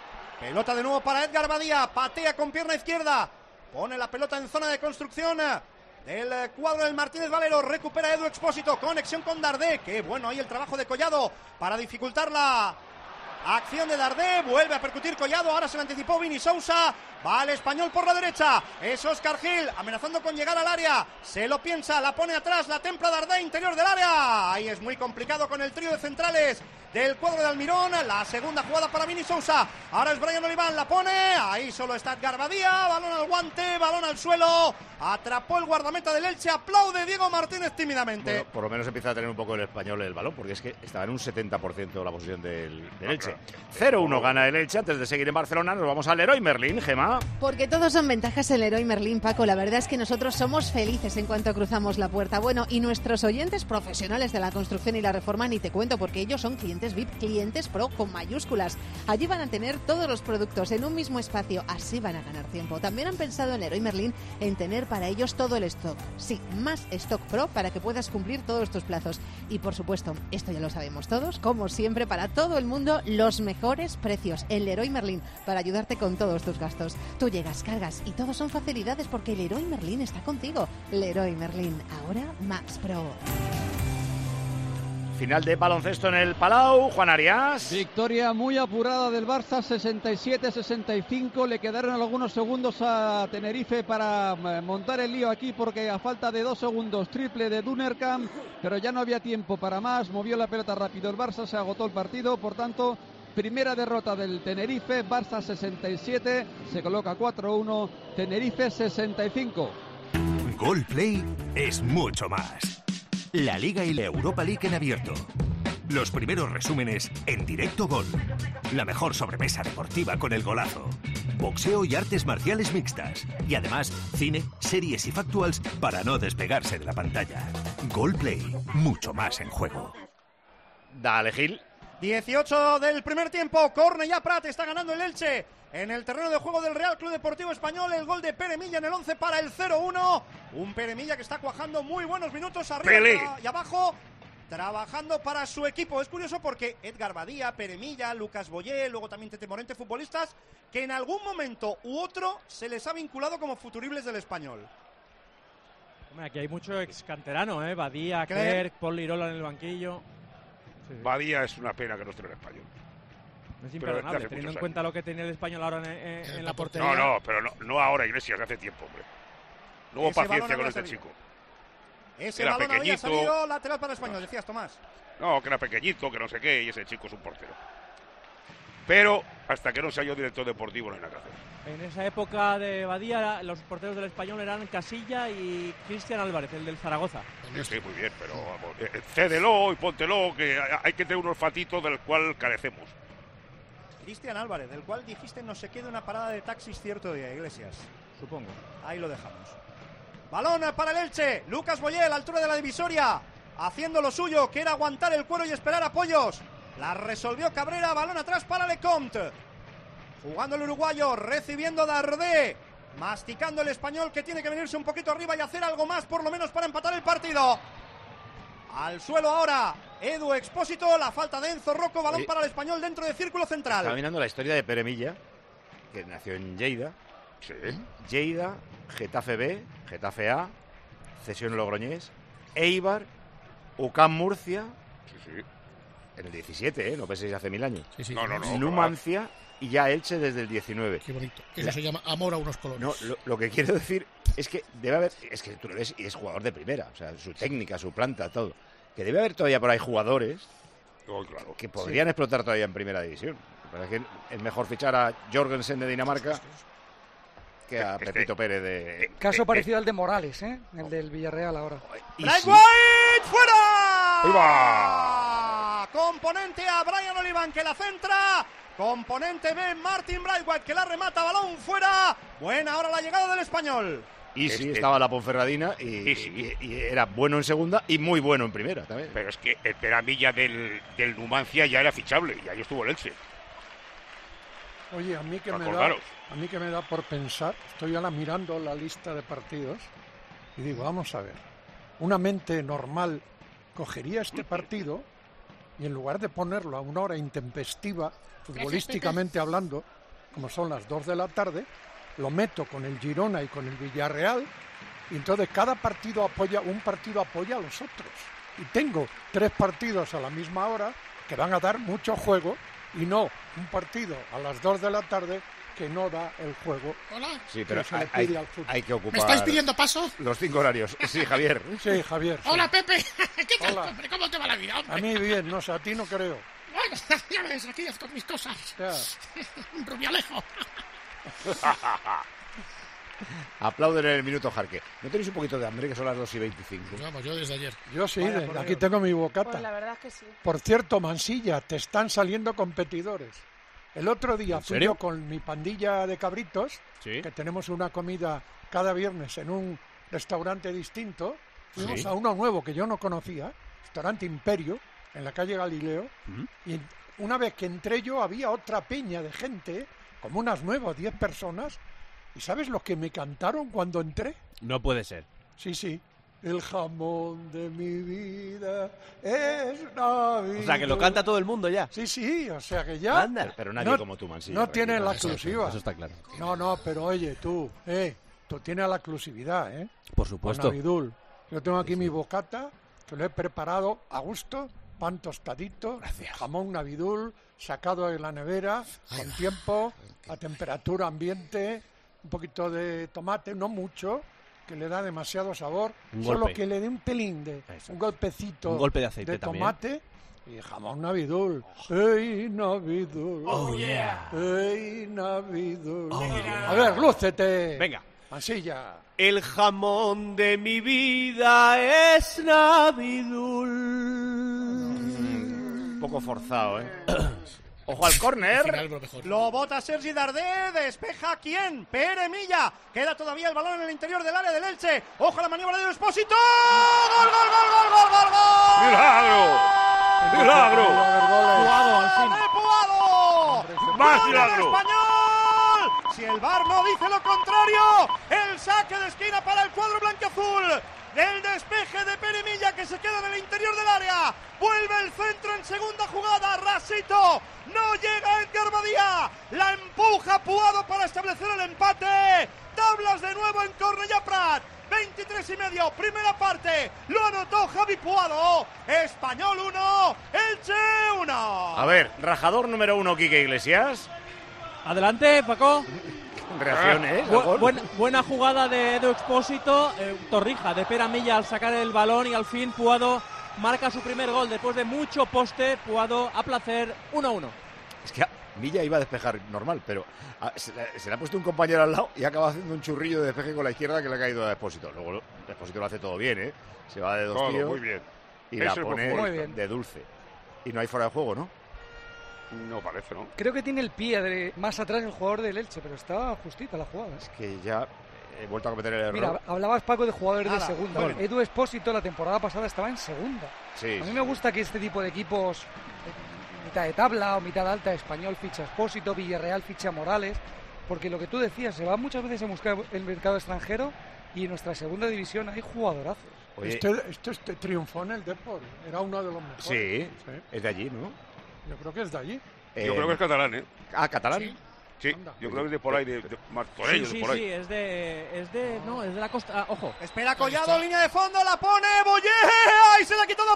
S2: Pelota de nuevo para Edgar Badía, patea con pierna izquierda, pone la pelota en zona de construcción del cuadro del Martínez Valero, recupera Edu Expósito, conexión con Dardé, qué bueno ahí el trabajo de Collado para dificultar la acción de Dardé, vuelve a percutir Collado, ahora se le anticipó Vini Sousa, va el Español por la derecha, es Óscar Gil, amenazando con llegar al área, se lo piensa, la pone atrás, la templa Dardé, interior del área, ahí es muy complicado con el trío de centrales del cuadro de Almirón, la segunda jugada para Vini Sousa, ahora es Brian Oliván, la pone, ahí solo está Edgar Badía, balón al guante, balón al suelo, atrapó el guardameta del Elche, aplaude Diego Martínez tímidamente.
S6: Bueno, por lo menos empieza a tener un poco el Español el balón, porque es que estaba en un setenta por ciento de la posición del, del Elche. cero uno gana el Elche. Antes de seguir en Barcelona nos vamos al Leroy Merlin, Gemma.
S13: Porque todos son ventajas en Leroy Merlin, Paco. La verdad es que nosotros somos felices en cuanto cruzamos la puerta. Bueno, y nuestros oyentes profesionales de la construcción y la reforma ni te cuento, porque ellos son clientes V I P, clientes pro con mayúsculas. Allí van a tener todos los productos en un mismo espacio, así van a ganar tiempo. También han pensado en Leroy Merlin en tener para ellos todo el stock. Sí, más stock pro para que puedas cumplir todos tus plazos. Y por supuesto, esto ya lo sabemos todos, como siempre, para todo el mundo, los mejores precios en Leroy Merlin para ayudarte con todos tus gastos. Tú llegas, cargas y todo son facilidades porque Leroy Merlin está contigo. Leroy Merlin, ahora más pro.
S6: Final de baloncesto en el Palau, Juan Arias.
S4: Victoria muy apurada del Barça, sesenta y siete sesenta y cinco. Le quedaron algunos segundos a Tenerife para montar el lío aquí porque a falta de dos segundos, triple de Dunnerkamp, pero ya no había tiempo para más. Movió la pelota rápido el Barça, se agotó el partido, por tanto, primera derrota del Tenerife. Barça sesenta y siete, se coloca cuatro uno, Tenerife sesenta y cinco.
S14: Gol Play es mucho más. La Liga y la Europa League en abierto. Los primeros resúmenes en directo Gol. La mejor sobremesa deportiva con el golazo. Boxeo y artes marciales mixtas. Y además, cine, series y factuals para no despegarse de la pantalla. Gol Play, mucho más en juego.
S6: Dale, Gil.
S2: dieciocho del primer tiempo, Cornellà Prat, está ganando el Elche en el terreno de juego del Real Club Deportivo Español. El gol de Pere Milla en el once para el cero uno. Un Pere Milla que está cuajando muy buenos minutos arriba Pele. y abajo, trabajando para su equipo. Es curioso porque Edgar Badía, Pere Milla, Lucas Boyé, luego también Tete Morente, futbolistas que en algún momento u otro se les ha vinculado como futuribles del Español.
S10: Hombre, aquí hay mucho ex canterano, ¿eh? Badía, Clerc, Paul Lirola en el banquillo.
S11: Sí, sí. Badía es una pena que no esté en el Español.
S10: Es imperdonable, teniendo en cuenta lo que tenía el Español ahora en, en, en la portería.
S11: No, no, pero no, no ahora, Iglesias, hace tiempo, hombre. No hubo paciencia con este salido. chico.
S2: Ese
S11: era
S2: balón
S11: pequeñito.
S2: había salido lateral para el Español, decías, Tomás.
S11: No, que era pequeñito, que no sé qué, y ese chico es un portero. Pero hasta que no sea yo director deportivo no hay nada que hacer.
S10: En esa época de Badía, los porteros del Español eran Casilla y Cristian Álvarez, el del Zaragoza.
S11: Sí, muy bien, pero vamos, eh, cédelo y póntelo, que hay que tener un olfatito del cual carecemos.
S2: Cristian Álvarez, del cual dijiste no se quede una parada de taxis cierto día, Iglesias.
S10: Supongo.
S2: Ahí lo dejamos. Balón para el Elche. Lucas Boyé a la altura de la divisoria, haciendo lo suyo, que era aguantar el cuero y esperar apoyos. La resolvió Cabrera, balón atrás para Lecomte. Jugando el uruguayo, recibiendo Dardé. Masticando el Español, que tiene que venirse un poquito arriba y hacer algo más, por lo menos para empatar el partido. Al suelo ahora Edu Expósito, la falta de Enzo Rocco, balón Oye, para el Español dentro del círculo central.
S6: Estaba mirando la historia de Pere Milla, que nació en Lleida.
S11: Sí.
S6: Lleida, Getafe B, Getafe A, Cesión Logroñés, Eibar, U C A M Murcia.
S11: Sí, sí.
S6: En el diecisiete, ¿eh? No penséis hace mil años.
S9: Sí, sí.
S11: No, no, no.
S6: Numancia y ya Elche desde el diecinueve.
S9: Qué bonito. Eso la... se llama amor a unos colores.
S6: No, lo, lo que quiero decir es que debe haber... Es que tú lo ves y es jugador de primera. O sea, su técnica, su planta, todo. Que debe haber todavía por ahí jugadores
S11: oh, claro.
S6: que podrían sí. explotar todavía en primera división. Pero es que es mejor fichar a Jorgensen de Dinamarca que a este, Pepito Pérez de...
S12: Caso eh, parecido eh. al de Morales, ¿eh? El del Villarreal ahora.
S2: ¡Black White fuera! ¡Viva! Componente A, Brian Oliván, que la centra. Componente B, Martin Braithwaite, que la remata, balón fuera. Buena ahora la llegada del Español.
S6: Y sí, este, estaba la Ponferradina y, y, sí. y, y era bueno en segunda y muy bueno en primera también.
S11: Pero es que el Peramilla del, del Numancia ya era fichable y ahí estuvo el Elche.
S1: Oye, a mí que me da, a mí que me da por pensar, estoy ahora mirando la lista de partidos y digo, vamos a ver, una mente normal cogería este partido y en lugar de ponerlo a una hora intempestiva, futbolísticamente hablando, como son las dos de la tarde, lo meto con el Girona y con el Villarreal, y entonces cada partido apoya, un partido apoya a los otros. Y tengo tres partidos a la misma hora que van a dar mucho juego, y no un partido a las dos de la tarde que no da el juego.
S9: Hola.
S6: Sí, pero
S1: que se le
S6: hay,
S1: pide al fútbol.
S6: hay que ocupar...
S9: ¿Me estáis pidiendo paso?
S6: Los cinco horarios. Sí, Javier.
S1: Sí, Javier. Sí.
S9: Hola, Pepe. ¿Qué tal,
S1: Hola.
S9: hombre? ¿Cómo te va la vida, hombre?
S1: A mí bien, no sé, a ti no creo.
S9: Bueno, ya ves, aquí con mis cosas.
S1: Ya.
S9: Un rubialejo.
S6: Aplauden en el minuto Jarque. ¿No tenéis un poquito de hambre, que son las dos y veinticinco?
S9: Pues vamos, yo desde ayer.
S1: Yo sí,
S9: Vaya,
S1: de-
S9: por
S1: aquí
S9: Dios.
S1: tengo mi bocata.
S7: Pues la verdad es que sí.
S1: Por cierto, Mansilla, te están saliendo competidores. El otro día
S6: ¿En
S1: fui
S6: serio?
S1: yo con mi pandilla de cabritos,
S6: Sí.
S1: que tenemos una comida cada viernes en un restaurante distinto. Fuimos
S6: Sí.
S1: a uno nuevo que yo no conocía, restaurante Imperio, en la calle Galileo.
S6: Ujú.
S1: Y una vez que entré yo había otra peña de gente, como unas nueve o diez personas. ¿Y sabes lo que me cantaron cuando entré?
S15: No puede ser.
S1: Sí, sí. El jamón de mi vida es Navidad.
S15: O sea, que lo canta todo el mundo ya.
S1: Sí, sí, o sea que ya...
S15: Anda.
S6: Pero nadie
S1: no,
S6: como tú, Mansilla.
S1: No tiene la
S6: tranquilo.
S1: exclusiva.
S15: Eso está claro.
S1: No, no, pero oye, tú, eh, tú tienes la exclusividad, ¿eh?
S15: Por
S1: Con
S15: supuesto.
S1: Navidul. Yo tengo aquí mi bocata, que lo he preparado a gusto, pan tostadito, jamón Navidul, sacado de la nevera, con tiempo, a temperatura ambiente, un poquito de tomate, no mucho, que le da demasiado sabor,
S15: Un
S1: solo
S15: golpe.
S1: que le dé un pelín de, un golpecito
S15: Un golpe de aceite también.
S1: tomate y jamón Navidul. ¡Ey, Navidul!
S15: Oh, yeah.
S1: ¡Ey, Navidul! A ver, lúcete.
S15: Venga.
S1: Mansilla.
S15: El jamón de mi vida es Navidul.
S6: Un poco forzado, ¿eh? Ojo al córner.
S9: Final, lo mejor.
S2: Lo bota Sergi Darder, despeja quién, Pere Milla, queda todavía el balón en el interior del área del Elche, ojo a la maniobra de Expósito, gol, gol, gol, gol, gol, gol, gol.
S11: ¡Milagro! ¡Milagro!
S10: Jugado al fin.
S2: ¡De Puado!
S11: ¡Más
S2: ¡Gol del
S11: milagro!
S2: Español! Si el V A R no dice lo contrario, el saque de esquina para el cuadro blanquiazul. El despeje de Pere Milla que se queda en el interior del área. Vuelve el centro en segunda jugada. Rasito. No llega Edgar Badía. La empuja Puado para establecer el empate. Tablas de nuevo en Cornellà Prat. veintitrés y medio, primera parte. Lo anotó Javi Puado. Español uno, Elche uno.
S6: A ver, rajador número uno, Quique Iglesias.
S10: Adelante, Paco.
S6: Reacciones.
S10: Bu-
S6: al gol.
S10: buena, buena jugada de Edu Expósito, eh, Torrija de Pere Milla al sacar el balón y al fin Puado marca su primer gol después de mucho poste. Puado a placer, uno a uno.
S6: Es que Milla iba a despejar normal, pero a, se, le- se le ha puesto un compañero al lado y acaba haciendo un churrillo de despeje con la izquierda que le ha caído a Despósito. Luego lo- Despósito lo hace todo bien, ¿eh? Se va de dos
S11: Todo,
S6: tíos
S11: muy bien.
S6: y
S11: Ese
S6: la
S11: es buen
S6: pone
S11: futbolista.
S6: de dulce. Y no hay fuera de juego, ¿no?
S11: No parece, ¿no?
S12: Creo que tiene el pie de- más atrás el jugador del Elche, pero estaba justita la jugada. ¿eh?
S6: Que ya he vuelto a cometer el error.
S12: Mira, hablabas, Paco, de jugadores
S2: Nada,
S12: de segunda.
S2: bueno.
S12: Edu Expósito la temporada pasada estaba en segunda.
S6: Sí,
S12: A mí
S6: sí.
S12: me gusta que este tipo de equipos, eh, mitad de tabla o mitad alta, Español ficha Expósito, Villarreal ficha Morales, porque lo que tú decías, se va muchas veces a buscar el mercado extranjero y en nuestra segunda división hay jugadorazos.
S6: Oye,
S1: Este, este, este triunfó en el Depor, era uno de los mejores.
S6: sí, es de allí, ¿no?
S1: Yo creo que es de allí.
S11: Yo
S6: Eh,
S11: creo que es catalán, ¿eh?
S6: Ah, catalán.
S1: Sí.
S11: Sí,
S1: Anda.
S11: yo creo que es de por ahí, de, de más por
S10: Sí,
S11: ellos,
S10: sí,
S11: por ahí.
S10: sí, es de, es de, no, es de la costa, ah, ojo.
S2: Espera Collado, línea de fondo, la pone Boyé, y se la ha quitado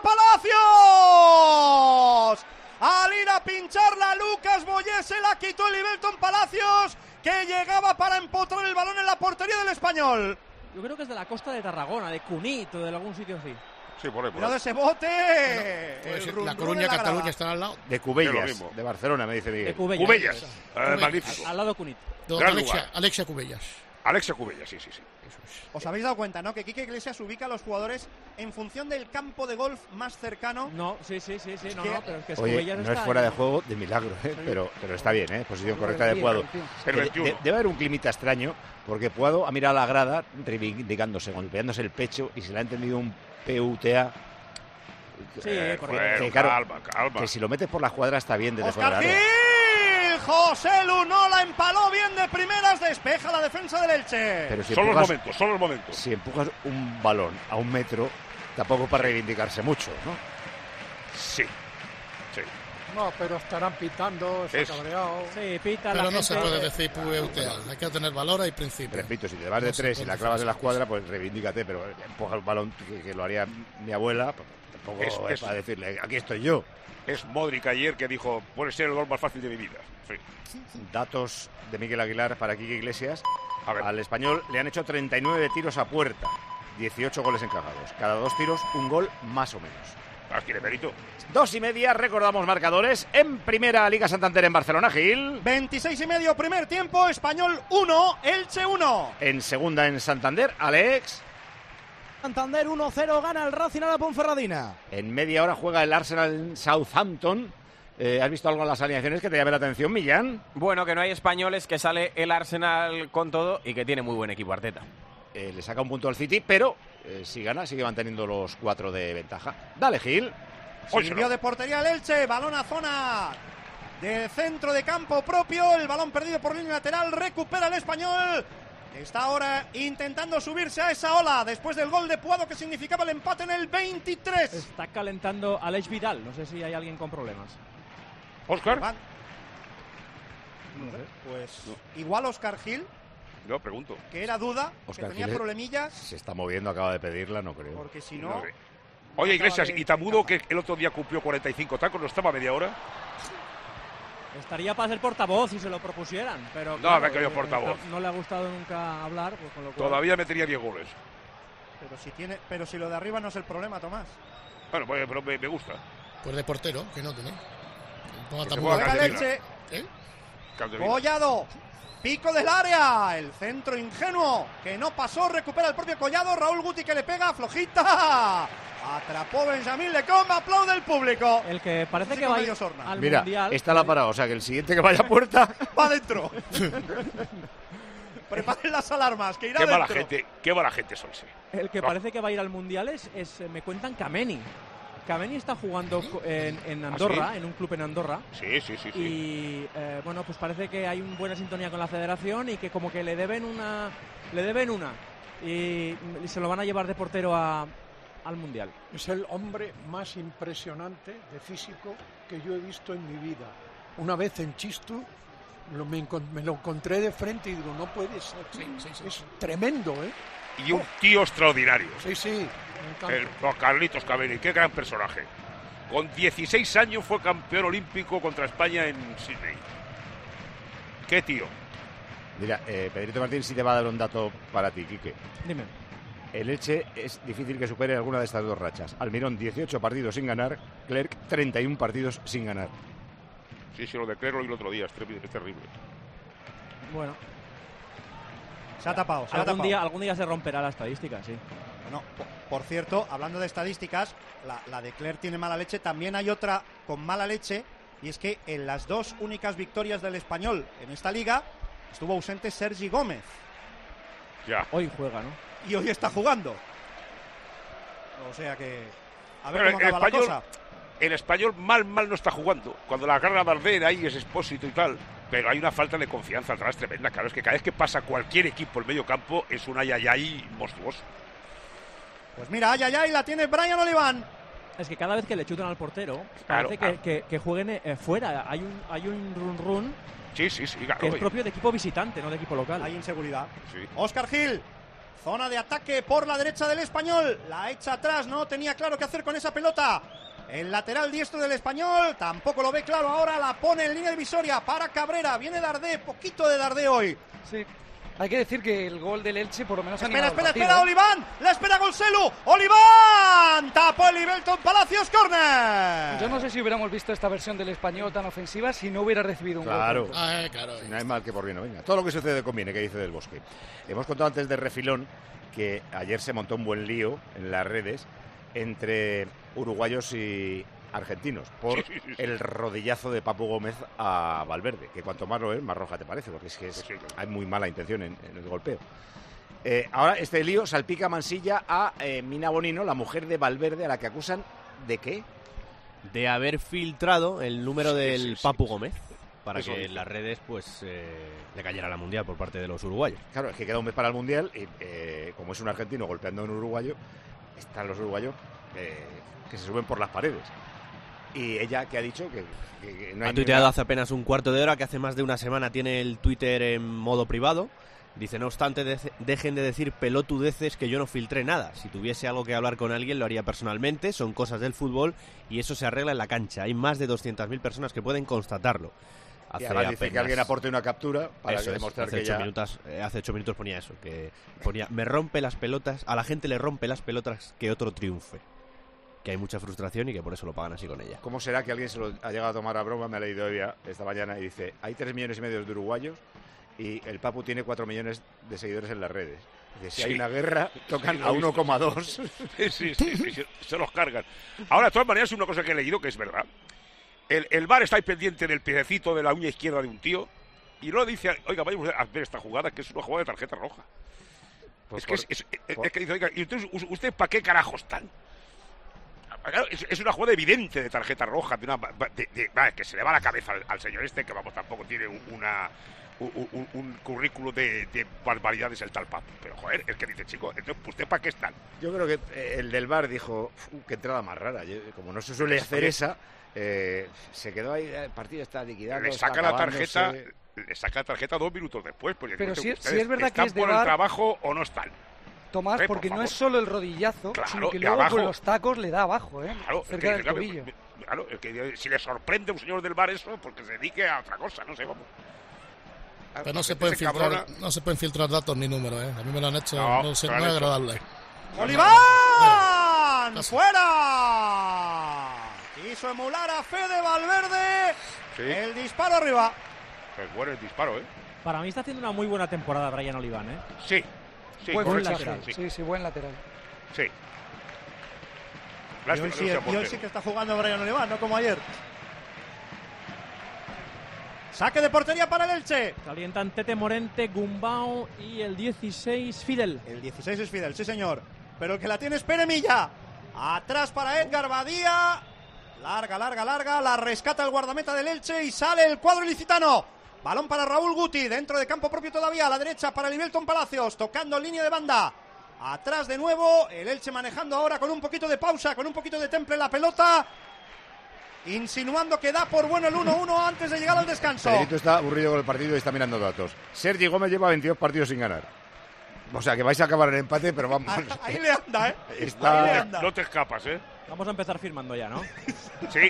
S2: Palacios. Al ir a pincharla, Lucas Boyé se la quitó el Ibelton Palacios, que llegaba para empotrar el balón en la portería del Español.
S10: Yo creo que es de la costa de Tarragona, de Cunit o de algún sitio así.
S11: Sí, por ahí, por
S2: Cuidado
S11: ahí.
S2: ese bote.
S9: Puede
S2: El
S9: ser,
S2: rum
S9: la
S2: rum
S9: Coruña,
S2: en la
S9: Cataluña
S2: grada.
S9: están al lado.
S6: De
S11: Es
S6: Cubellas,
S11: lo mismo.
S6: de Barcelona, me dice Miguel.
S10: De Cubellas.
S11: Cubellas,
S10: eso es.
S11: eh, magnífico.
S10: Al, al lado de Cunit.
S9: Don
S11: Gran
S9: Alexia,
S11: lugar.
S9: Alexia Cubellas.
S11: Alexia Cubellas, sí, sí, sí.
S2: Os habéis dado cuenta, ¿no? Que Quique Iglesias ubica a los jugadores en función del campo de golf más cercano.
S10: No, sí, sí, sí, sí, no,
S2: que-
S10: no, pero es que
S6: Oye,
S10: Escobillas
S6: no
S10: está
S6: es fuera
S10: ahí.
S6: de juego de milagro, ¿eh? pero, pero está bien, ¿eh? Posición correcta
S12: Por
S6: de
S12: el pie,
S6: Puado.
S12: por el pie.
S11: El
S6: Que
S11: veintiuno.
S6: de- debe haber un climita extraño, porque Puado ha mirado a la grada reivindicándose, golpeándose el pecho y se le ha entendido un P U T A.
S10: Sí,
S11: Eh,
S10: correcto.
S11: bueno,
S6: Que, claro,
S11: calma, calma.
S6: que si lo metes por la cuadra está bien desde fuera
S2: Oscar
S6: del área.
S2: Gil, José Luno la empaló bien de primeras, despeja la defensa del Elche.
S6: Pero si
S11: Son los
S6: empujas,
S11: momentos, son los momentos.
S6: si empujas un balón a un metro, tampoco para reivindicarse mucho, ¿no?
S11: Sí, sí.
S1: No, pero estarán pitando, se ha cabreado.
S10: Sí, pita
S9: Pero
S10: la
S9: no se
S10: gente.
S9: puede decir pueutear. Hay que tener valor y principio.
S6: Repito, si te vas de
S9: No se
S6: tres y
S9: puede
S6: la
S9: decir
S6: clavas en la
S9: esas
S6: escuadra, pues reivindícate, pero empuja el balón que, que lo haría mi abuela, pues tampoco
S11: Es-
S6: es,
S11: es-
S6: para decirle, aquí estoy yo.
S11: Es Modric ayer que dijo, puede ser el gol más fácil de mi vida. Sí.
S6: Datos de Miguel Aguilar para Quique Iglesias. Al Español le han hecho treinta y nueve tiros a puerta, dieciocho goles encajados. Cada dos tiros, un gol más o menos.
S11: ¿Más quiere mérito?
S6: Dos y media, recordamos marcadores. En primera, Liga Santander en Barcelona, Gil.
S2: veintiséis y medio, primer tiempo, Español uno, Elche uno.
S6: En segunda, en Santander, Alex.
S3: Santander uno cero, gana el Racing a la Ponferradina.
S6: En media hora juega el Arsenal en Southampton. Eh, ¿Has visto algo en las alineaciones que te llame la atención, Millán?
S8: Bueno, que no hay españoles, que sale el Arsenal con todo y que tiene muy buen equipo Arteta.
S6: Eh, le saca un punto al City, pero eh, si gana sigue manteniendo los cuatro de ventaja. Dale, Gil.
S2: Sirvió de portería el Elche, balón a zona del centro de campo propio, el balón perdido por línea lateral, recupera el Español. Está ahora intentando subirse a esa ola después del gol de Puado que significaba el empate en el veintitrés.
S10: Está calentando Alex Vidal. No sé si hay alguien con problemas.
S11: ¿Oscar?
S2: No sé, pues igual Oscar Gil,
S11: Yo pregunto.
S2: que era duda,
S6: Oscar
S2: que tenía
S6: Gil
S2: problemillas,
S6: se está moviendo, acaba de pedirla, no creo.
S2: porque si no...
S11: No sé. Oye, Iglesias,
S2: acaba de-
S11: ¿y Tamudo, que el otro día cumplió cuarenta y cinco tacos, no estaba a media hora?
S10: Estaría para ser portavoz si se lo propusieran, pero
S11: No,
S10: claro,
S11: me ha querido
S10: eh,
S11: portavoz.
S10: No le ha gustado nunca hablar, pues con lo cual...
S11: Todavía metería diez goles.
S2: Pero si, tiene, pero si lo de arriba no es el problema, Tomás.
S11: Bueno, pues, pero me, me gusta.
S9: Pues de portero, que no tiene. Ponga
S11: Que se
S9: Tamudo.
S11: juega
S2: Juega el
S11: Calderina.
S2: Elche,
S9: ¿Eh?
S11: Calderina.
S2: Collado, pico del área, el centro ingenuo que no pasó, recupera el propio Collado, Raúl Guti que le pega, flojita, atrapó Benjamín Lecombe, aplaude el público.
S10: El que parece
S2: Físico
S10: que va a ir
S2: medio sorna.
S10: al
S6: Mira,
S10: Mundial...
S6: esta la ha parado, o sea que el siguiente que vaya a puerta...
S2: Va adentro. Preparen las alarmas, que irá
S11: Qué mala
S2: dentro.
S11: gente, qué mala gente son, sí.
S10: El que
S11: No.
S10: parece que va a ir al Mundial es, es, eh, me cuentan, Kameni. Kameni está jugando co- en, en Andorra,
S11: ¿Ah, sí?
S10: en un club en Andorra.
S11: Sí, sí, sí, sí.
S10: Y eh, bueno, pues parece que hay una buena sintonía con la federación y que como que le deben una, le deben una y, y se lo van a llevar de portero a, al Mundial.
S1: Es el hombre más impresionante de físico que yo he visto en mi vida. Una vez en Chistu lo, me, encon- me lo encontré de frente y digo, no puede ser. Es tremendo, ¿eh?
S11: Y un tío extraordinario.
S1: Sí, sí, me encanta.
S11: El oh, Carlitos Caveri, qué gran personaje. Con dieciséis años fue campeón olímpico contra España en Sydney. Qué tío.
S6: Mira, eh, Pedrito Martín sí te va a dar un dato para ti, Quique.
S10: Dime.
S6: El Elche es difícil que supere alguna de estas dos rachas. Almirón, dieciocho partidos sin ganar. Clerc, treinta y uno partidos sin ganar.
S11: Sí, sí, lo de Clerc lo vi el otro día, es terrible. Es terrible.
S10: Bueno,
S2: Se ha tapado, se ha
S10: algún
S2: tapado.
S10: día, algún día se romperá la estadística, sí.
S2: Bueno, por, por cierto, hablando de estadísticas, la, la de Clerc tiene mala leche, también hay otra con mala leche, y es que en las dos únicas victorias del Español en esta liga estuvo ausente Sergi Gómez.
S11: Ya.
S10: Hoy juega, ¿no?
S2: Y hoy está jugando. O sea que... A ver
S11: Pero
S2: cómo
S11: el
S2: acaba la
S11: español,
S2: cosa.
S11: el español mal, mal no está jugando. Cuando la agarra Darder ahí es Expósito y tal. Pero hay una falta de confianza atrás tremenda. Claro, es que cada vez que pasa cualquier equipo el medio campo es un ayayay monstruoso.
S2: Pues mira, ay, ay, ay, la tiene Brian Oliván.
S10: Es que cada vez que le chutan al portero,
S11: Claro,
S10: parece
S11: claro.
S10: que, que, que jueguen eh, fuera. Hay un, hay un run run
S11: Sí, sí, sí, claro.
S10: que es
S11: oye.
S10: propio de equipo visitante, no de equipo local.
S2: Hay inseguridad.
S11: Sí.
S2: Óscar Gil, zona de ataque por la derecha del Español. La echa atrás, no tenía claro qué hacer con esa pelota. El lateral diestro del Español tampoco lo ve claro ahora, la pone en línea divisoria para Cabrera. Viene Dardé, poquito de Dardé hoy.
S12: Sí. Hay que decir que el gol del Elche por lo menos ha
S2: Espera,
S12: animado
S2: espera,
S12: el partido,
S2: espera,
S12: ¿eh?
S2: Oliván. La espera Golselu. Oliván. Tapó el Libelton Palacios, córner.
S12: Yo no sé si hubiéramos visto esta versión del Español tan ofensiva si no hubiera recibido un
S6: Claro.
S12: gol.
S9: Ah, eh, claro.
S6: Si no hay mal que por bien no venga. Todo lo que sucede conviene, que dice Del Bosque. Hemos contado antes de refilón que ayer se montó un buen lío en las redes entre uruguayos y argentinos por
S11: Sí, sí, sí, sí.
S6: el rodillazo de Papu Gómez a Valverde, que cuanto más lo es, más roja te parece, porque es que es-
S11: Pues sí, claro.
S6: hay muy mala intención en, en el golpeo. Eh, ahora este lío salpica Mansilla a eh, Mina Bonino, la mujer de Valverde, a la que acusan ¿de qué?
S15: De haber filtrado el número
S11: Sí,
S15: del
S11: sí, sí.
S15: Papu Gómez para
S11: Eso
S15: que
S11: dice.
S15: en las redes pues eh, le cayera la mundial por parte de los uruguayos.
S6: Claro, es que queda un mes para el Mundial y eh, como es un argentino golpeando a un uruguayo, están los uruguayos eh, que se suben por las paredes. Y ella, ¿qué ha dicho? Que, que, que no hay
S15: ha tuiteado
S6: ninguna...
S15: hace apenas un cuarto de hora que hace más de una semana tiene el Twitter en modo privado. Dice, no obstante, de- dejen de decir pelotudeces que yo no filtré nada. Si tuviese algo que hablar con alguien, lo haría personalmente. Son cosas del fútbol y eso se arregla en la cancha. Hay más de doscientas mil personas que pueden constatarlo.
S6: Y además dice que alguien aporte una captura para
S15: Eso
S6: que
S15: es,
S6: demostrar
S15: hace
S6: que
S15: ocho
S6: ya...
S15: minutos, eh, hace ocho minutos ponía eso, que ponía, me rompe las pelotas, a la gente le rompe las pelotas que otro triunfe. Que hay mucha frustración y que por eso lo pagan así con ella.
S6: ¿Cómo será que alguien se lo ha llegado a tomar a broma? Me ha leído hoy esta mañana y dice, hay tres millones y medio de uruguayos y el Papu tiene cuatro millones de seguidores en las redes. Dice, si
S11: Sí.
S6: hay una guerra, tocan
S11: Sí,
S6: a
S11: lo he visto.
S6: uno coma dos.
S11: Sí, sí, sí, sí, se, se los cargan. Ahora, de todas maneras, una cosa que he leído que es verdad. El, el V A R está ahí pendiente del piececito de la uña izquierda de un tío y no dice, oiga, vayamos a ver esta jugada, que es una jugada de tarjeta roja.
S6: Pues
S11: es, que
S6: por-
S11: es, es-
S6: por-
S11: es que dice, oiga, ¿y entonces usted para qué carajos están? Claro, Es, es una jugada evidente de tarjeta roja, de una, de- de- va, que se le va la cabeza al, al señor este, que vamos, tampoco tiene un- una... Un, un- un currículo de, de barbaridades el tal Papu. Pero, joder, el que dice, chico, entonces, ¿usted para qué están?
S6: Yo creo que eh, el del V A R dijo, "Fu, qué entrada más rara. Yo, como no se suele hacer
S11: Oye.
S6: esa, eh, se quedó ahí, el partido está liquidado.
S11: Le
S6: está
S11: saca la tarjeta,
S6: acabándose".
S11: le saca la tarjeta dos minutos después. Porque
S12: Pero
S11: dice,
S12: si-
S11: ¿ustedes
S12: si es verdad que
S11: están
S12: es de
S11: por
S12: V A R,
S11: el trabajo o no están?
S12: Tomás,
S11: Hombre,
S12: porque
S11: por
S12: no es
S11: favor.
S12: solo el rodillazo,
S11: Claro,
S12: sino que
S11: y
S12: luego
S11: abajo-
S12: con los tacos le da abajo, ¿eh?
S11: Claro, es
S12: cerca
S11: que,
S12: del
S11: claro,
S12: tobillo.
S11: claro, es que si le sorprende a un señor del bar eso, porque se dedique a otra cosa, no sé, vamos.
S9: Pero no se,
S11: Gente
S9: pueden
S11: se
S9: filtrar,
S11: cabrona.
S9: no se pueden filtrar datos ni números, ¿eh? A mí me lo han hecho,
S11: No,
S9: no, sé,
S11: lo han
S9: no es
S11: hecho.
S9: agradable.
S2: ¡Oliván! ¡Fuera! Quiso emular a Fede Valverde.
S11: Sí.
S2: El disparo arriba.
S11: Pues bueno el disparo, ¿eh?
S10: Para mí está haciendo una muy buena temporada Brian Oliván, ¿eh?
S11: Sí, sí,
S12: Buen
S11: correcto,
S12: fichaje.
S11: sí,
S12: Sí, sí, buen lateral.
S11: sí.
S2: Y
S11: Lástima
S2: hoy,
S11: que
S2: sí,
S11: no sea
S2: y hoy
S11: portero.
S2: sí que está jugando Brian Oliván, no como ayer. Saque de portería para el Elche.
S10: Calientan Tete Morente, Gumbao y el dieciséis Fidel.
S2: El dieciséis es Fidel, sí señor. Pero el que la tiene es Pere Milla. Atrás para Edgar Badía. Larga, larga, larga. La rescata el guardameta del Elche y sale el cuadro ilicitano. Balón para Raúl Guti, dentro de campo propio todavía. A la derecha para Libelton Palacios, tocando línea de banda. Atrás de nuevo, el Elche manejando ahora con un poquito de pausa, con un poquito de temple la pelota. Insinuando que da por bueno el uno uno antes de llegar al descanso.
S6: Pedrito está aburrido con el partido y está mirando datos. Sergi Gómez lleva veintidós partidos sin ganar. O sea que vais a acabar en empate, pero vamos.
S2: Ahí le anda, ¿eh?
S6: Está-
S2: Ahí le anda.
S11: No te escapas, ¿eh?
S10: Vamos a empezar firmando ya, ¿no?
S11: Sí.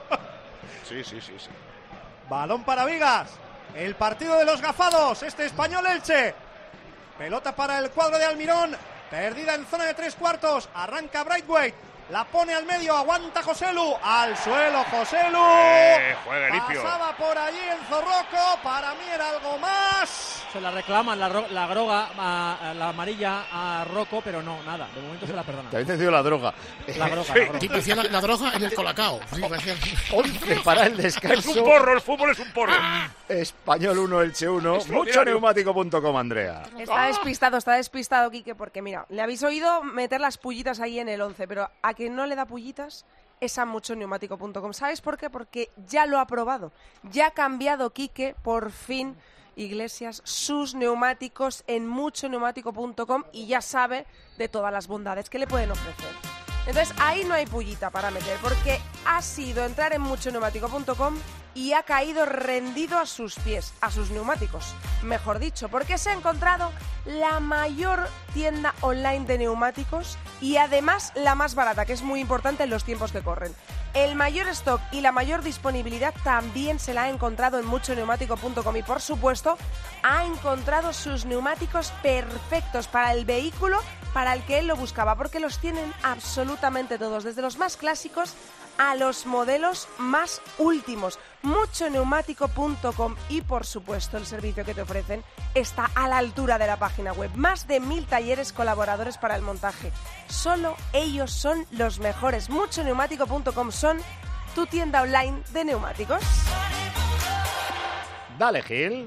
S11: Sí, sí, sí, sí.
S2: Balón para Vigas. El partido de los gafados. Este Español Elche. Pelota para el cuadro de Almirón. Perdida en zona de tres cuartos. Arranca Braithwaite. La pone al medio. Aguanta Joselu. Al suelo Joselu.
S11: Eh, juegue limpio.
S2: Pasaba por allí el Zorroco. Para mí era algo más.
S10: Se la reclaman la, ro- la groga, a- a la amarilla a Rocco, pero no, nada. De momento se la perdona.
S6: Te habéis entendido la droga.
S10: La droga,
S6: Sí.
S10: la droga.
S9: Y parecía la, la droga en el colacao. Sí, parecía-
S6: once para el descanso.
S11: Es un porro, el fútbol es un porro.
S6: Español uno, Elche uno. mucho neumático punto com, Andrea.
S7: Está despistado, está despistado, Quique, porque mira, le habéis oído meter las pullitas ahí en el once, pero a quien no le da pullitas es a mucho neumático punto com. ¿Sabes por qué? Porque ya lo ha probado. Ya ha cambiado, Quique, por fin, Iglesias, sus neumáticos en mucho neumático punto com y ya sabe de todas las bondades que le pueden ofrecer. Entonces ahí no hay pullita para meter, porque ha sido entrar en mucho neumático punto com y ha caído rendido a sus pies, a sus neumáticos, mejor dicho, porque se ha encontrado la mayor tienda online de neumáticos y además la más barata, que es muy importante en los tiempos que corren. El mayor stock y la mayor disponibilidad también se la ha encontrado en mucho neumático punto com y, por supuesto, ha encontrado sus neumáticos perfectos para el vehículo para el que él lo buscaba, porque los tienen absolutamente todos, desde los más clásicos a los modelos más últimos. mucho neumático punto com y, por supuesto, el servicio que te ofrecen está a la altura de la página web. Más de mil talleres colaboradores para el montaje. Solo ellos son los mejores. mucho neumático punto com son tu tienda online de neumáticos.
S6: Dale, Gil.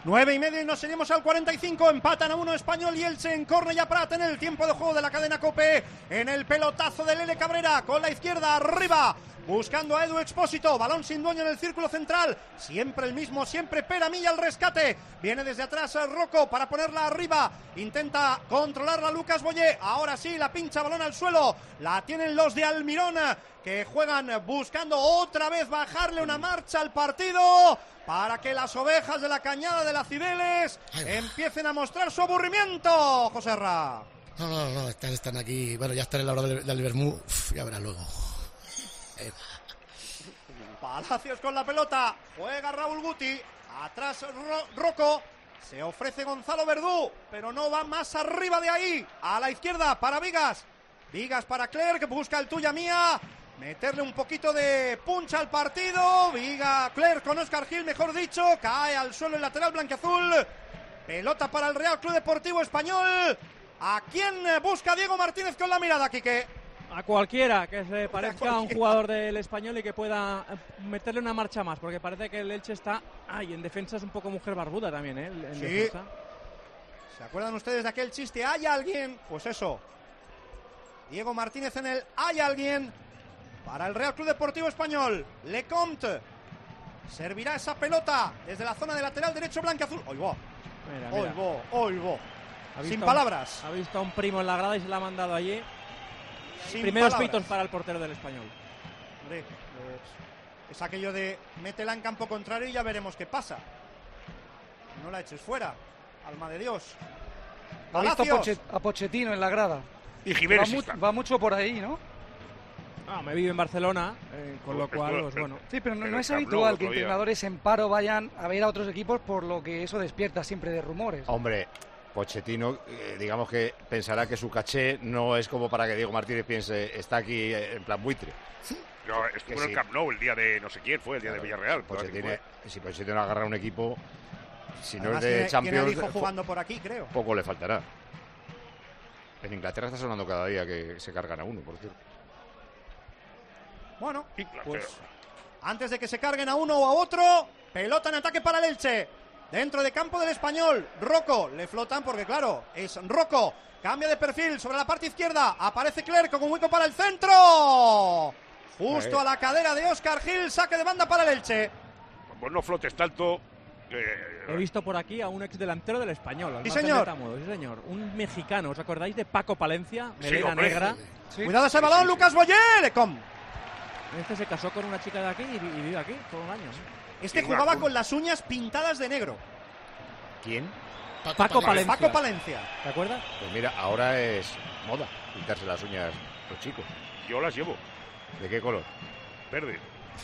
S2: Nueve y medio y nos seguimos al cuarenta y cinco. Empatan a uno Español y Elche en Cornellà Prat en el tiempo de juego de la cadena COPE. En el pelotazo de Lele Cabrera con la izquierda arriba. Buscando a Edu Expósito, balón sin dueño en el círculo central, siempre el mismo, siempre Peramilla al rescate, viene desde atrás Rocco para ponerla arriba, intenta controlarla Lucas Boyé, ahora sí la pincha balón al suelo, la tienen los de Almirón que juegan buscando otra vez bajarle una marcha al partido para que las ovejas de la cañada de la Cibeles empiecen a mostrar su aburrimiento, Joserra.
S9: No, no, no, están, están aquí, bueno, ya están en la hora del, del vermú, uf, ya verás luego.
S2: Palacios con la pelota, juega Raúl Guti, atrás Ro- Rocco, se ofrece Gonzalo Verdú, pero no va más arriba de ahí, a la izquierda para Vigas, Vigas para Clerc, busca el tuya mía, meterle un poquito de punch al partido, Viga, Clerc con Óscar Gil, mejor dicho, cae al suelo el lateral blanquiazul, pelota para el Real Club Deportivo Español, ¿a quién busca Diego Martínez con la mirada, Quique?
S10: A cualquiera que se parezca a un jugador del Español y que pueda meterle una marcha más, porque parece que el Elche está... Ay, en defensa es un poco mujer barbuda también, ¿eh? En
S2: sí.
S10: defensa.
S2: ¿Se acuerdan ustedes de aquel chiste? ¿Hay alguien? Pues eso. Diego Martínez en el ¿hay alguien? Para el Real Club Deportivo Español. Lecomte. Servirá esa pelota desde la zona de lateral derecho blanca-azul. ¡Oy, va!
S10: Mira,
S2: ¡Oy,
S10: mira.
S2: va! ¡Oy, va! Sin
S10: visto
S2: palabras.
S10: Un, ha visto a un primo en la grada y se la ha mandado allí.
S2: Sin
S10: Primeros
S2: palabras.
S10: pitos para el portero del Español.
S2: Hombre, pues, es aquello de métela en campo contrario y ya veremos qué pasa. No la eches fuera. Alma de Dios.
S12: Ha visto a,
S2: Palacios.
S12: Pochet- a Pochettino en la grada.
S11: Y Jiménez
S12: va, mu-
S11: está.
S12: va mucho por ahí, ¿no?
S10: Ah, me vive en Barcelona, eh, con lo
S11: Pues,
S10: cual,
S11: pues,
S10: pues bueno.
S12: Sí, pero no,
S11: Pero
S12: no es
S11: se habló
S12: habitual
S11: el
S12: que
S11: otro día.
S12: entrenadores en paro vayan a ver a otros equipos, por lo que eso despierta siempre de rumores.
S6: Hombre, Pochettino, eh, digamos que pensará que su caché no es como para que Diego Martínez piense, está aquí eh, en plan buitre.
S11: No, estuvo
S6: Que
S11: en el
S6: sí.
S11: Camp Nou el día de no sé quién fue, el día
S6: Claro,
S11: de Villarreal.
S6: Pochettino,
S11: Fue.
S6: si Pochettino agarra un equipo, si no
S2: Además,
S6: es de
S2: tiene- tiene
S6: Champions,
S2: al hijo
S6: fo-
S2: jugando por aquí, creo.
S6: poco le faltará. En Inglaterra está sonando cada día que se cargan a uno, por cierto.
S2: Bueno,
S11: Inglaterra.
S2: pues antes de que se carguen a uno o a otro, pelota en ataque para el Elche. Dentro de campo del Español, Rocco, le flotan porque claro, es Rocco. Cambia de perfil sobre la parte izquierda, aparece Clerc con un hueco para el centro. Justo
S11: Ahí.
S2: a la cadera de Óscar Gil, saque de banda para el Elche.
S11: Pues no flotes tanto. que-
S10: He visto por aquí a un ex delantero del Español, al
S2: Sí,
S10: margen
S2: señor.
S10: de Tamudo, sí, señor. Un mexicano, ¿os acordáis de Paco Palencia?
S11: Sí,
S10: Melena
S11: hombre.
S10: negra.
S12: Sí.
S2: Cuidado ese balón, Lucas Boyé, Lecom.
S10: Este se casó con una chica de aquí y, vi- y vive aquí todo el año.
S2: Este
S11: Qué
S2: jugaba
S11: guapo.
S2: con las uñas pintadas de negro.
S6: ¿Quién?
S10: Paco Palencia.
S2: Paco Palencia.
S10: ¿Te acuerdas?
S6: Pues mira, ahora es moda pintarse las uñas los chicos.
S11: Yo las llevo.
S6: ¿De qué color?
S11: Verde.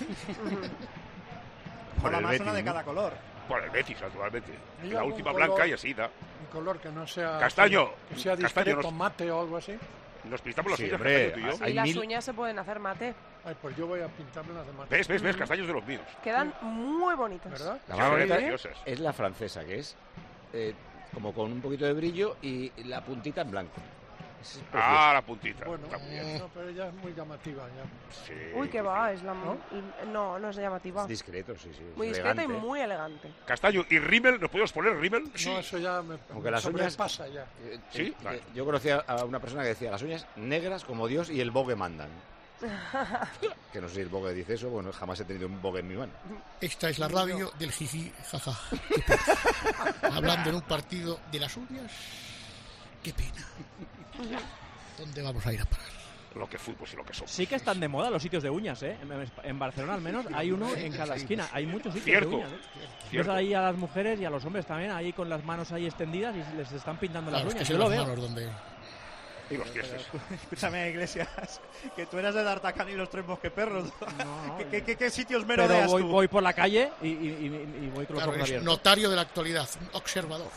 S2: Mola
S6: el
S2: más
S6: Betis,
S2: una de
S6: ¿no?
S2: cada color.
S11: Por el Betis, naturalmente.
S1: ¿Hay
S11: La
S1: algún
S11: última
S1: color?
S11: blanca y así da.
S1: Un color que no sea...
S11: Castaño.
S1: Que sea
S11: Castaño,
S1: discreto,
S11: no-
S1: mate o algo así.
S11: Nos pintamos las
S6: Sí,
S11: uñas,
S6: hombre,
S11: Castaño, tú y yo.
S7: Sí,
S6: Hay
S7: las
S6: mil-
S7: uñas se pueden hacer mate.
S1: Ay, pues yo voy a pintarme las de mate.
S11: ¿Ves, ves, ves? Castaños de los míos.
S7: Quedan muy bonitas.
S1: ¿Verdad?
S6: La
S11: Sí,
S6: más
S11: son
S6: bonita
S11: preciosas.
S6: es la francesa, que es eh, como con un poquito de brillo y la puntita en blanco. Esa es
S11: Ah,
S6: preciosa.
S11: la puntita.
S1: Bueno,
S11: También.
S1: no, pero ella es muy llamativa. Ya.
S11: Sí,
S7: Uy, qué
S11: sí,
S7: va,
S11: sí.
S7: es la...
S1: ¿No?
S7: No, no es llamativa.
S6: Es discreto, sí, sí. es
S7: Muy discreta
S6: elegante.
S7: y muy elegante.
S11: Castaño y Rimmel, ¿nos podemos poner Rimmel?
S1: No, eso ya me,
S6: Aunque
S1: me
S6: las uñas-
S1: sobrepasa ya.
S6: Eh,
S11: Sí,
S6: eh,
S11: vale.
S6: Yo conocía a una persona que decía las uñas negras como Dios y el bogue mandan. Que no sé si el bogue dice eso, bueno, jamás he tenido un bogue en mi mano.
S9: Esta es la radio del jiji, jaja. Qué pena. Hablando en un partido de las uñas, qué pena. ¿Dónde vamos a ir a parar?
S11: Lo que fuimos y lo que somos.
S10: Sí que están de moda los sitios de uñas, ¿eh? En, en Barcelona al menos hay uno en cada esquina. Hay muchos sitios
S11: Cierto,
S10: de uñas, ¿eh?
S11: cierto.
S10: Ves ahí a las mujeres y a los hombres también, ahí con las manos ahí extendidas y les están pintando
S9: Claro,
S10: las
S9: es que
S10: uñas.
S9: son
S10: Yo lo
S9: las
S10: veo.
S9: manos donde...
S11: Y los pies.
S2: Escúchame, Iglesias, que tú eras de D'Artagnan y los tres mosqueperros.
S10: No, no,
S2: ¿Qué, qué, qué, qué sitios
S10: Pero
S2: merodeas
S10: voy,
S2: tú?
S10: voy por la calle y, y- y- y voy con los
S9: Claro,
S10: ojos
S9: es
S10: abiertos.
S9: notario de la actualidad, un observador.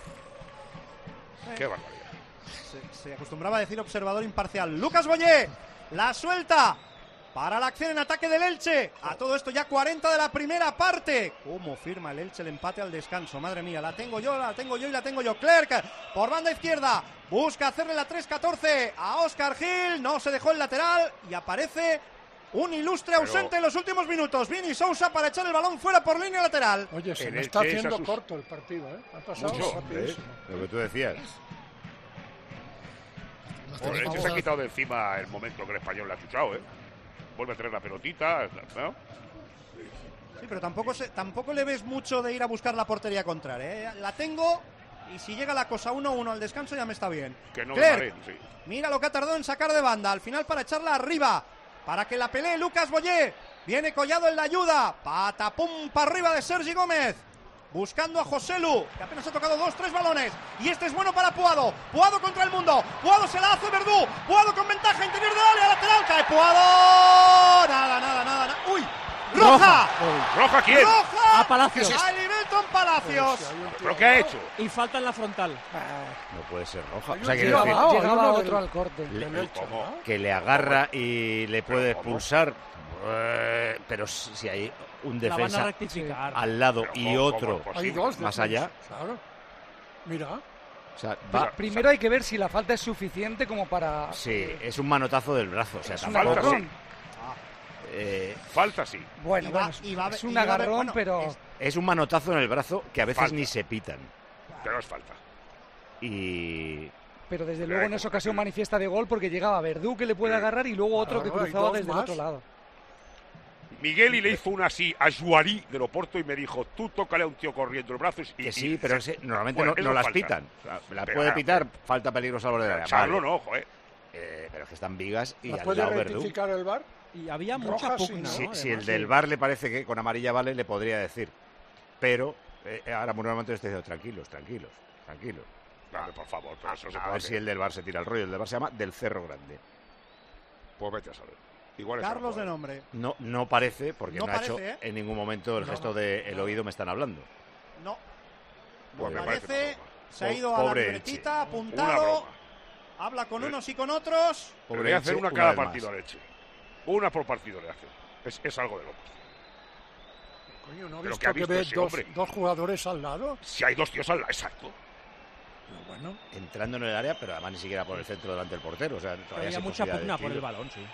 S11: Qué barbaridad.
S2: Se, se acostumbraba a decir observador imparcial. Lucas Boyé, la suelta para la acción en ataque del Elche. A todo esto ya cuarenta de la primera parte. ¿Cómo firma el Elche el empate al descanso? Madre mía, la tengo yo, la tengo yo y la tengo yo. Clerc por banda izquierda. Busca hacerle la tres catorce a Óscar Gil. No se dejó el lateral y aparece Un ilustre ausente Pero... en los últimos minutos. Vini Sousa para echar el balón fuera por línea lateral.
S1: Oye, se me está haciendo sus... corto el partido, ¿eh? Ha pasado
S6: mucho, ¿eh? Lo que tú decías.
S11: Bueno, el Elche se ha quitado de encima el momento que el Español le ha chuchado, ¿eh? Vuelve a tener la pelotita, ¿no?
S2: Sí, pero tampoco, se, tampoco le ves mucho de ir a buscar la portería contraria, ¿eh? La tengo y si llega la cosa uno uno al descanso ya me está bien.
S11: Que no
S2: Clerc,
S11: sí.
S2: Mira lo que ha tardado en sacar de banda. Al final para echarla arriba. Para que la pelee Lucas Boyé. Viene Collado en la ayuda. Patapum para arriba de Sergi Gómez. Buscando a Joselu, que apenas ha tocado dos, tres balones. Y este es bueno para Puado. Puado contra el mundo. Puado se la hace Verdú. Puado con ventaja interior del área lateral. Cae Puado. Nada, nada, nada. nada. ¡Uy! ¡Roja!
S11: ¿Roja quién?
S2: ¡Roja!
S10: A Palacios.
S2: A Livelton Palacios.
S11: ¿Pero qué ha hecho?
S10: Y falta en la frontal.
S6: No puede ser roja.
S1: O sea, que llegaba, decir, llegaba otro al corte.
S6: Le, le, que le agarra y le puede expulsar. Eh, pero si hay un defensa
S10: la van a rectificar.
S6: al lado
S11: pero
S6: y otro
S1: hay dos
S6: más allá.
S1: Claro. Mira.
S6: O sea, va,
S12: primero hay que ver si la falta es suficiente como para...
S6: Sí, es un manotazo del brazo. O sea,
S12: es
S6: tampoco...
S12: un agarrón.
S11: Eh, falta sí.
S12: Bueno,
S2: y va,
S12: bueno
S2: y va,
S12: es un
S2: y va,
S12: agarrón,
S2: bueno,
S12: pero...
S6: Es, es un manotazo en el brazo que a veces
S11: falta.
S6: ni se pitan.
S11: Pero es falta.
S6: Y...
S12: Pero desde luego en esa ocasión manifiesta de gol porque llegaba Verdú que le puede agarrar y luego otro
S1: claro,
S12: que cruzaba desde
S1: más.
S12: el otro lado.
S11: Miguel y le hizo una así a Juarí del Oporto y me dijo, tú tócale a un tío corriendo el brazo y...
S6: Que sí, pero ese, normalmente
S11: bueno,
S6: no, no las
S11: falta.
S6: pitan. O sea, la
S11: pero
S6: puede
S11: ahora,
S6: pitar, pero, falta peligros al borde del área.
S11: Charlo
S6: vale.
S11: no, joder.
S6: Eh, pero es que están vigas y
S1: ¿La
S6: al
S1: puede
S6: lado Verdú.
S1: rectificar el V A R?
S10: Y había
S1: Roja,
S10: mucha
S1: sí,
S10: pugna,
S1: ¿no?
S10: ¿no?
S6: Si el
S10: Además,
S6: del
S10: sí.
S6: V A R le parece que con amarilla vale, le podría decir. Pero eh, ahora normalmente le estoy diciendo, tranquilos, tranquilos, tranquilos.
S11: Vale, por favor, pero eso
S6: A,
S11: se
S6: a
S11: puede
S6: ver si
S11: hacer.
S6: el del V A R se tira el rollo. El del V A R se llama Del Cerro Grande.
S11: Pues vete a saber. Igual es
S2: Carlos
S11: algo,
S2: de
S11: ¿eh?
S2: nombre.
S6: No, no parece, porque
S2: No
S6: no, ha hecho
S2: parece, ¿eh?
S6: en ningún momento el
S2: No,
S6: gesto
S2: no.
S6: de el oído me están hablando.
S2: No.
S11: Pues me
S2: parece,
S11: parece
S2: se ha
S11: Po-
S2: ido a la
S11: pobre
S2: libretita,
S11: Una
S2: apuntado.
S11: broma.
S2: Habla con
S11: Eh.
S2: unos y con otros.
S11: Pobre Voy a hacer
S6: Elche,
S11: una
S6: una
S11: cada
S6: vez más.
S11: partido a Leche. Una por partido le hace. Es, es algo de locos.
S1: Coño, ¿no ha
S11: Pero
S1: visto
S11: ¿qué ha
S1: que
S11: visto
S1: ve
S11: ese
S1: dos,
S11: hombre?
S1: dos jugadores al lado?
S11: Si hay dos tíos al lado, exacto.
S1: Pero bueno,
S6: Entrando en el área, pero además ni siquiera por el centro delante del portero. O sea,
S10: Pero
S6: todavía
S10: había
S6: sin
S10: mucha
S6: posibilidad de
S10: pugna por
S6: tiro.
S10: el balón, sí.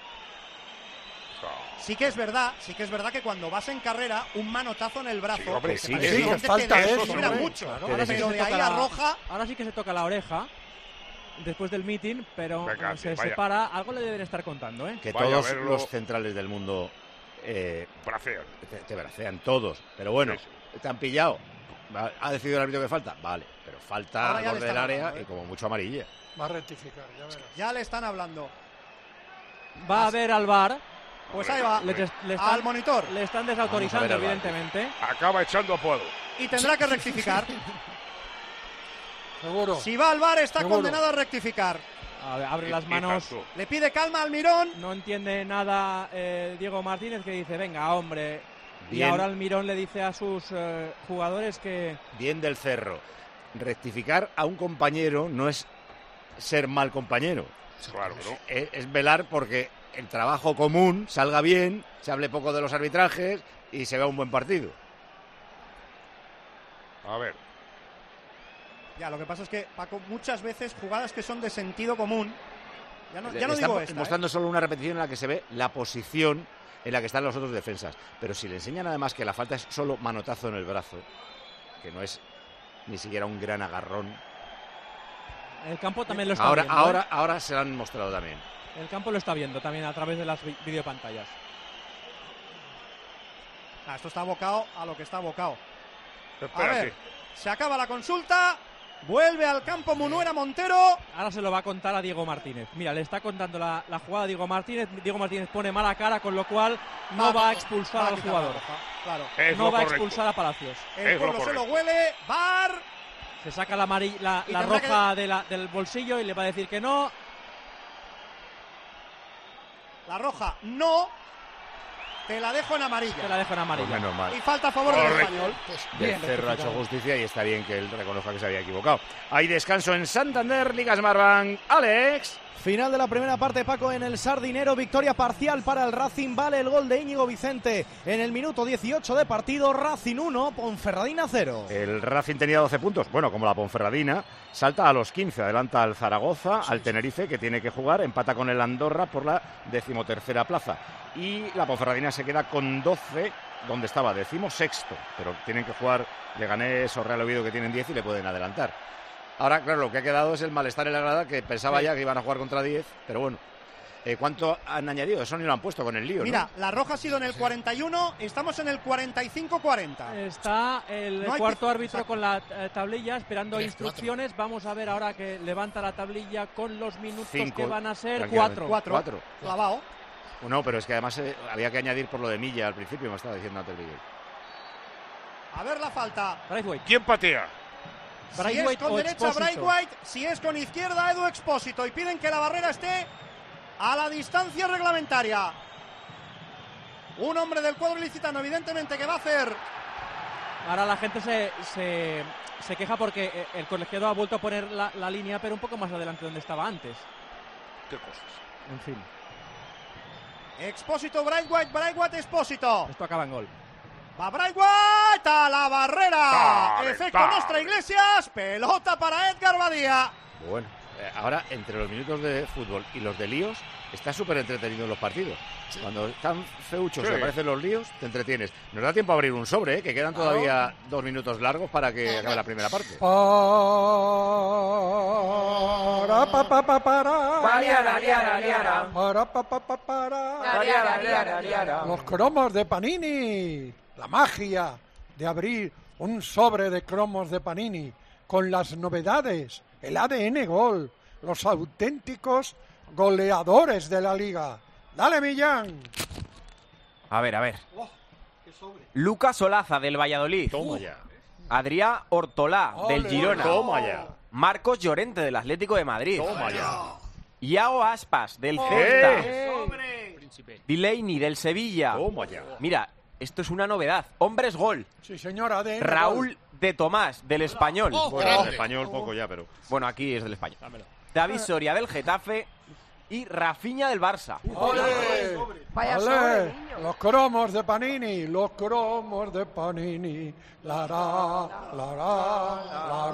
S2: Sí que es verdad, sí que es verdad que cuando vas en carrera, un manotazo en el brazo.
S11: Sí, hombre,
S2: que
S6: sí,
S2: parece
S6: que sí,
S2: que
S1: que
S2: te
S1: falta
S2: desequilibra
S1: eso, hombre.
S2: mucho.
S1: Claro.
S6: Te
S2: Ahora,
S6: desequilibra.
S2: pero de ahí a
S10: la-
S2: roja.
S10: Ahora sí que se toca la oreja después del meeting, pero
S11: Venga,
S10: eh, se
S11: vaya.
S10: separa. Algo le deben estar contando, ¿eh?
S6: Que
S11: Vaya a
S6: todos
S11: verlo.
S6: los centrales del mundo eh,
S11: Bracean.
S6: te, te bracean, todos. Pero bueno,
S11: Sí, sí.
S6: te han pillado. Va- ¿Ha decidido el árbitro que falta? Vale, pero falta
S2: Ahora
S6: al
S2: ya le
S6: borde del
S2: están
S6: área
S2: hablando, ¿eh?
S6: y como mucho amarilla.
S1: va a rectificar, ya verás.
S2: Ya le están hablando.
S10: Va a ver al V A R.
S2: Pues ahí va.
S10: Le, des- le
S2: Al
S10: están,
S2: monitor.
S10: le están
S6: Vamos a
S10: desautorizando,
S6: ver al V A R.
S10: evidentemente.
S11: Acaba echando a Puado.
S2: Y tendrá que rectificar.
S1: Seguro.
S2: Si va al V A R está
S1: Seguro.
S2: condenado a rectificar.
S10: A ver, abre
S11: Y-
S10: las
S11: y
S10: manos.
S11: tanto.
S2: Le pide calma al Mirón.
S10: No entiende nada eh, Diego Martínez, que dice, venga, hombre. Y
S6: Bien.
S10: ahora Almirón le dice a sus eh, jugadores que...
S6: Bien del Cerro. Rectificar a un compañero no es ser mal compañero.
S11: Claro que no.
S6: Es, es velar porque el trabajo común salga bien, se hable poco de los arbitrajes y se vea un buen partido.
S11: A ver.
S2: Ya, lo que pasa es que, Paco, muchas veces jugadas que son de sentido común. Ya no,
S6: Le-
S2: ya no
S6: le
S2: digo
S6: están
S2: esta.
S6: mostrando
S2: ¿eh?
S6: solo una repetición en la que se ve la posición en la que están los otros defensas. Pero si le enseñan además que la falta es solo manotazo en el brazo, que no es ni siquiera un gran agarrón.
S10: El campo también lo está
S6: Ahora,
S10: viendo. ¿eh?
S6: ahora, ahora se lo han mostrado también.
S10: El campo lo está viendo también a través de las vi- videopantallas.
S2: Ah, esto está abocado a lo que está abocado. A
S11: Espérate.
S2: ver, se acaba la consulta. Vuelve al campo Munuera Montero.
S10: Ahora se lo va a contar a Diego Martínez. Mira, le está contando la, la jugada a Diego Martínez. Diego Martínez pone mala cara, con lo cual no va a expulsar al
S2: quitar la
S10: jugador.
S2: roja, Claro.
S11: Es
S10: No
S11: lo
S10: va a
S11: correcto.
S10: expulsar a Palacios.
S2: El
S11: Es lo
S2: pueblo se lo
S11: correcto.
S2: huele. V A R.
S10: Se saca la, amari- la,
S2: Y
S10: la
S2: tendrá
S10: roja de la- del bolsillo y le va a decir que no.
S2: La roja no. te la dejo en amarilla.
S10: Te la dejo en amarilla.
S6: Pues menos mal.
S2: Y falta a favor del
S6: Correcto.
S2: Español.
S9: Pues
S6: El
S9: bien,
S6: Cerro ha hecho justicia y está bien que él reconozca que se había equivocado. Hay descanso en Santander, Liga Smartbank. Alex.
S3: Final de la primera parte, Paco, en el Sardinero, victoria parcial para el Racing, vale el gol de Íñigo Vicente en el minuto dieciocho de partido, Racing uno, Ponferradina cero.
S6: El Racing tenía doce puntos, bueno, como la Ponferradina, salta a los quince, adelanta al Zaragoza, al Tenerife, que tiene que jugar, empata con el Andorra por la decimotercera plaza. Y la Ponferradina se queda con doce, donde estaba decimosexto, pero tienen que jugar Leganés o Real Oviedo, que tienen diez y le pueden adelantar. Ahora, claro, lo que ha quedado es el malestar en la grada, que pensaba
S2: Sí.
S6: ya que iban a jugar contra diez, pero bueno. Eh, ¿Cuánto han añadido? Eso ni lo han puesto con el lío,
S2: Mira,
S6: ¿no?
S2: la roja ha sido en el cuarenta y uno, estamos en el cuarenta y cinco cuarenta.
S10: Está el
S2: No hay
S10: cuarto
S2: que-
S10: árbitro
S2: exacto.
S10: con la eh, tablilla esperando
S9: Tres,
S10: instrucciones. Vamos a ver ahora que levanta la tablilla con los minutos
S6: Cinco,
S10: que van a ser
S6: tranquilamente.
S10: cuatro.
S2: Cuatro.
S6: Cuatro.
S2: Clavado.
S6: No, pero es que además eh, había que añadir por lo de Milla al principio, me estaba diciendo antes Miguel.
S2: A ver la falta.
S10: Braithwaite.
S11: ¿Quién patea?
S2: Si es
S10: Braithwaite
S2: con
S10: o
S2: derecha
S10: Expósito.
S2: Braithwaite, si es con izquierda Edu Expósito, y piden que la barrera esté a la distancia reglamentaria. Un hombre del cuadro ilicitano, evidentemente, que va a hacer.
S10: Ahora la gente se, se, se queja porque eh, el colegiado ha vuelto a poner la, la línea, pero un poco más adelante donde estaba antes.
S11: ¿Qué cosas?
S10: En fin,
S2: Expósito, Braithwaite, Braithwaite, Expósito.
S10: esto acaba en gol.
S2: Va Braithwaite a la barrera.
S11: Dale,
S2: Efecto
S11: dale.
S2: Nostra Iglesias. Pelota para Edgar Badía.
S6: Bueno, eh, ahora entre los minutos de fútbol y los de líos, está súper entretenido los partidos. Cuando están feuchos
S11: Sí.
S6: y aparecen los líos, te entretienes. Nos da tiempo a abrir un sobre, ¿eh? Que quedan todavía dos minutos largos para que acabe la primera parte.
S1: Para, pa, pa, pa, para.
S7: Liara, liara, liara.
S1: Para, pa, pa, pa, para.
S7: Liara, liara, liara.
S1: Los cromos de Panini. La magia de abrir un sobre de cromos de Panini con las novedades, el A D N Gol, los auténticos goleadores de la liga. Dale, Millán.
S8: A ver, a ver. Lucas Olaza, del Valladolid.
S6: Toma ya.
S8: Adrián Ortolá, del
S1: Ole,
S8: Girona.
S6: Toma ya.
S8: Marcos Llorente, del Atlético de Madrid.
S6: Toma ya.
S8: Iago Aspas, del
S6: ¡Eh!
S8: Celta. Delaney, del Sevilla.
S6: Toma ya.
S8: Mira, esto es una novedad. Hombres gol.
S1: Sí, señor, A D N
S8: Raúl de Tomás, del Español.
S9: Oh,
S6: Bueno, en
S9: grande.
S6: español poco ya, pero...
S8: Bueno, aquí es del Español. David Soria, del Getafe. Y Rafinha, del Barça.
S1: ¡Ole!
S7: Vaya
S1: ¡Ole!
S7: sobre, niño.
S1: Los cromos de Panini, los cromos de Panini. La ra, la ra, la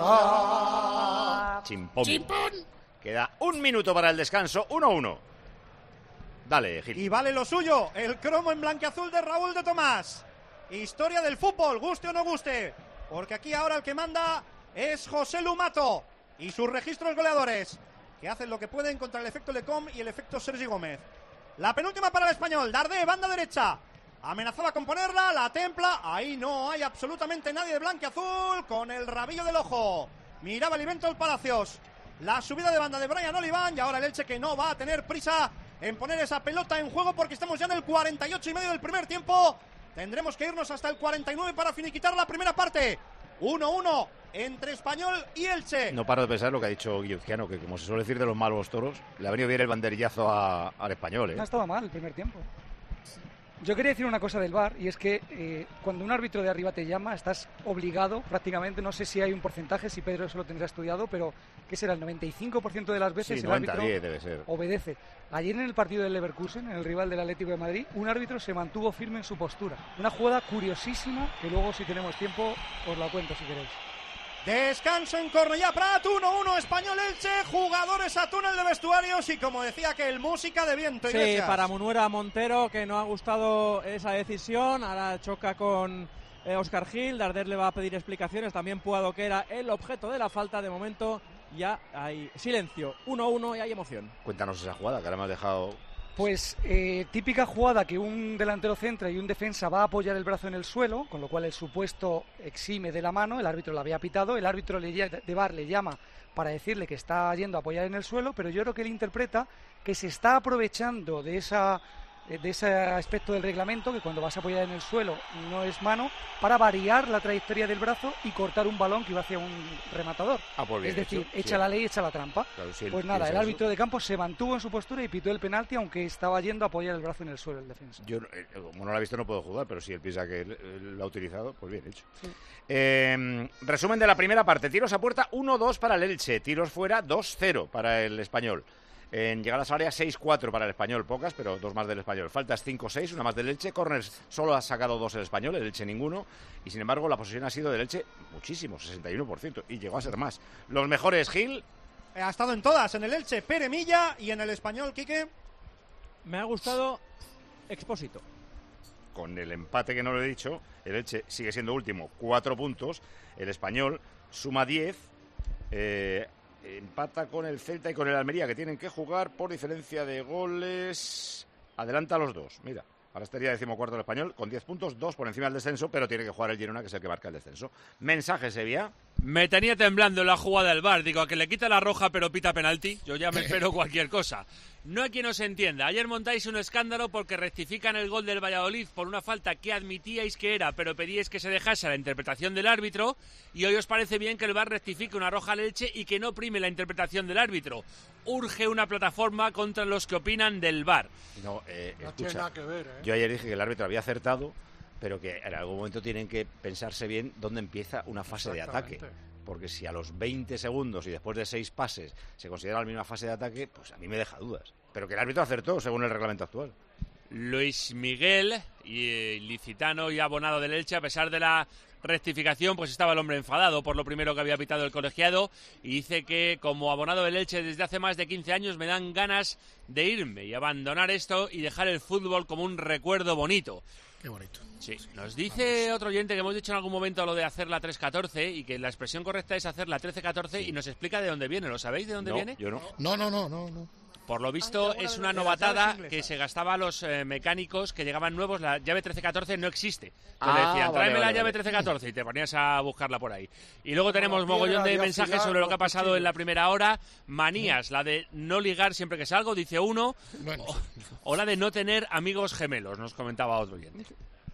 S1: ra.
S6: Chimpón.
S9: ¡Chimpón!
S6: Queda un minuto para el descanso, uno a uno. Dale, Gil.
S2: Y vale lo suyo, el cromo en blanqueazul de Raúl de Tomás. Historia del fútbol, guste o no guste. Porque aquí ahora el que manda es José Lumato y sus registros goleadores, que hacen lo que pueden contra el efecto Lecom y el efecto Sergi Gómez. La penúltima para el Español, Dardé, banda derecha. Amenazaba con ponerla, la templa. Ahí no hay absolutamente nadie de blanqueazul, con el rabillo del ojo. Miraba el evento del Palacios. La subida de banda de Brian Oliván y ahora el Elche, que no va a tener prisa en poner esa pelota en juego porque estamos ya en el cuarenta y ocho y medio del primer tiempo. Tendremos que irnos hasta el cuarenta y nueve para finiquitar la primera parte. uno uno entre Español y Elche.
S6: No paro de pensar lo que ha dicho Guilluzquiano, que como se suele decir de los malos toros, le ha venido bien el banderillazo a- al Español, ¿eh?
S12: No estaba mal el primer tiempo. Yo quería decir una cosa del V A R y es que eh, cuando un árbitro de arriba te llama estás obligado prácticamente, no sé si hay un porcentaje, si Pedro eso lo tendrá estudiado, pero ¿qué será? El noventa y cinco por ciento de las veces
S6: Sí,
S12: el
S6: noventa
S12: árbitro
S6: diez debe ser.
S12: obedece. Ayer en el partido del Leverkusen, en el rival del Atlético de Madrid, un árbitro se mantuvo firme en su postura. Una jugada curiosísima que luego, si tenemos tiempo, os la cuento si queréis.
S2: Descanso en Cornellá Prat, uno uno Español Elche, jugadores a túnel de vestuarios y como decía que el música de viento.
S10: Sí,
S2: Iglesias.
S10: para Munuera Montero, que no ha gustado esa decisión. Ahora choca con eh, Óscar Gil. Darder le va a pedir explicaciones. También Puado, que era el objeto de la falta. De momento ya hay silencio. uno uno y hay emoción.
S6: Cuéntanos esa jugada, que ahora me has dejado...
S12: Pues eh, típica jugada que un delantero centra y un defensa va a apoyar el brazo en el suelo, con lo cual el supuesto exime de la mano, el árbitro la había pitado, el árbitro le, ll- de V A R le llama para decirle que está yendo a apoyar en el suelo, pero yo creo que él interpreta que se está aprovechando de esa eh, de ese aspecto del reglamento, que cuando vas a apoyar en el suelo no es mano, para variar la trayectoria del brazo y cortar un balón que iba hacia un rematador.
S6: Ah, pues bien
S12: es decir,
S6: hecho,
S12: echa
S6: sí.
S12: la ley, echa la trampa.
S6: Claro, sí,
S12: pues nada, el
S6: eso.
S12: árbitro de campo se mantuvo en su postura y pitó el penalti, aunque estaba yendo a apoyar el brazo en el suelo el defensa.
S6: Yo, eh, como no lo ha visto, no puedo jugar, pero si él piensa que él, él lo ha utilizado, pues bien hecho. Sí. Eh, resumen de la primera parte. Tiros a puerta uno dos para el Elche, tiros fuera dos cero para el Español. En llegadas al área seis cuatro para el Español, pocas, pero dos más del Español. Faltas cinco seis, una más del Elche. Corners solo ha sacado dos el Español, el Elche ninguno. Y sin embargo la posesión ha sido del Elche muchísimo, sesenta y uno por ciento. Y llegó a ser más. Los mejores, Gil.
S2: Ha estado en todas, en el Elche Pere Milla y en el Español, Quique.
S10: Me ha gustado Expósito.
S6: Con el empate que no lo he dicho, el Elche sigue siendo último, cuatro puntos. El Español suma diez. Eh... Empata con el Celta y con el Almería, que tienen que jugar por diferencia de goles. Adelanta a los dos. Mira, ahora estaría decimocuarto el Español con diez puntos, dos por encima del descenso, pero tiene que jugar el Girona, que es el que marca el descenso. Mensaje, Sevilla.
S16: Me tenía temblando en la jugada del V A R. Digo, a que le quita la roja pero pita penalti. Yo ya me espero cualquier cosa. No hay quien os entienda. Ayer montáis un escándalo porque rectifican el gol del Valladolid por una falta que admitíais que era, pero pedíais que se dejase la interpretación del árbitro. Y hoy os parece bien que el V A R rectifique una roja al Elche y que no prime la interpretación del árbitro. Urge una plataforma contra los que opinan del V A R.
S6: No, eh,
S1: No
S6: escucha,
S1: tiene nada que ver, ¿eh?
S6: yo ayer dije que el árbitro había acertado, pero que en algún momento tienen que pensarse bien dónde empieza una fase de ataque. Porque si a los veinte segundos y después de seis pases se considera la misma fase de ataque, pues a mí me deja dudas. Pero que el árbitro acertó según el reglamento actual.
S16: Luis Miguel, y, eh, licitano y abonado del Elche, a pesar de la rectificación, pues estaba el hombre enfadado por lo primero que había pitado el colegiado, y dice que como abonado del Elche desde hace más de quince años me dan ganas de irme y abandonar esto y dejar el fútbol como un recuerdo bonito.
S9: Qué bonito.
S16: Sí, nos dice otro oyente que hemos dicho en algún momento lo de hacer la tres catorce y que la expresión correcta es hacer la trece catorce, y nos explica de dónde viene. ¿Lo sabéis de dónde
S6: No,
S16: viene?
S6: yo no.
S9: No, no, no, no, no.
S16: Por lo visto
S2: Ay,
S16: es
S2: de-
S16: una
S2: de las
S16: novatada
S2: llaves inglesas.
S16: que se gastaba a los eh, mecánicos que llegaban nuevos. La llave trece catorce no existe. Entonces
S6: Ah,
S16: le decían,
S6: vale,
S16: tráeme
S6: vale,
S16: la llave
S6: vale.
S16: trece catorce y te ponías a buscarla por ahí. Y luego tenemos
S1: la
S16: mogollón
S1: piedra
S16: de
S1: de
S16: mensajes
S1: afilar
S16: sobre lo
S1: los
S16: que ha pasado
S1: cuchillos.
S16: en la primera hora. Manías, la de no ligar siempre que salgo, dice uno.
S9: Bueno,
S16: O, o la de no tener amigos gemelos, nos comentaba otro oyente.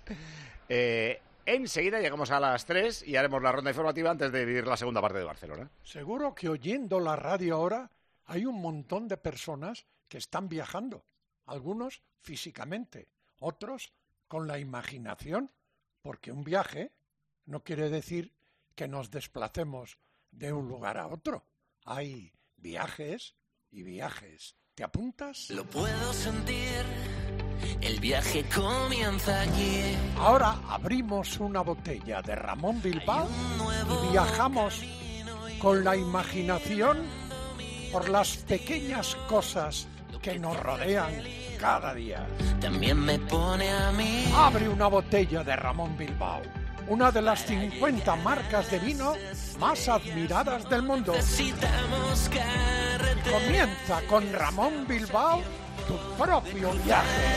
S6: Eh, enseguida llegamos a las tres y haremos la ronda informativa antes de vivir la segunda parte de Barcelona.
S1: Seguro que oyendo la radio ahora hay un montón de personas que están viajando. Algunos físicamente, otros con la imaginación, porque un viaje no quiere decir que nos desplacemos de un lugar a otro. Hay viajes y viajes. ¿Te apuntas?
S17: Lo puedo sentir, el viaje comienza aquí.
S1: Ahora abrimos una botella de Ramón Bilbao y viajamos con la imaginación por las pequeñas cosas que nos rodean cada día.
S17: También me pone a mí.
S1: Abre una botella de Ramón Bilbao, una de las cincuenta marcas de vino más admiradas del mundo.
S17: Necesitamos carretera.
S1: Comienza con Ramón Bilbao tu propio viaje,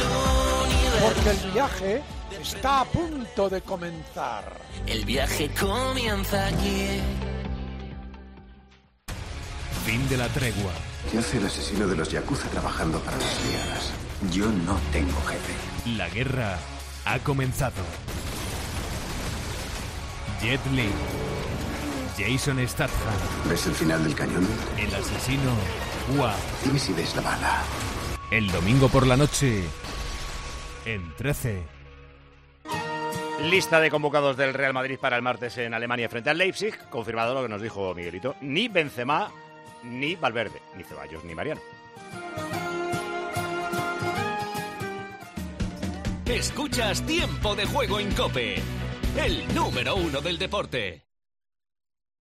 S1: porque el viaje está a punto de comenzar.
S17: El viaje comienza aquí.
S14: Fin de la tregua.
S18: ¿Qué hace el asesino de los Yakuza trabajando para las liadas? Yo no tengo jefe.
S14: La guerra ha comenzado. Jet Li, Jason Statham,
S18: ¿Ves el final del cañón?
S14: el asesino Hua.
S18: Dime si ves la bala.
S14: El domingo por la noche en trece.
S6: Lista de convocados del Real Madrid para el martes en Alemania frente al Leipzig. Confirmado lo que nos dijo Miguelito. Ni Benzema, ni Valverde, ni Ceballos, ni Mariano.
S14: Escuchas Tiempo de Juego en COPE, el número uno del deporte.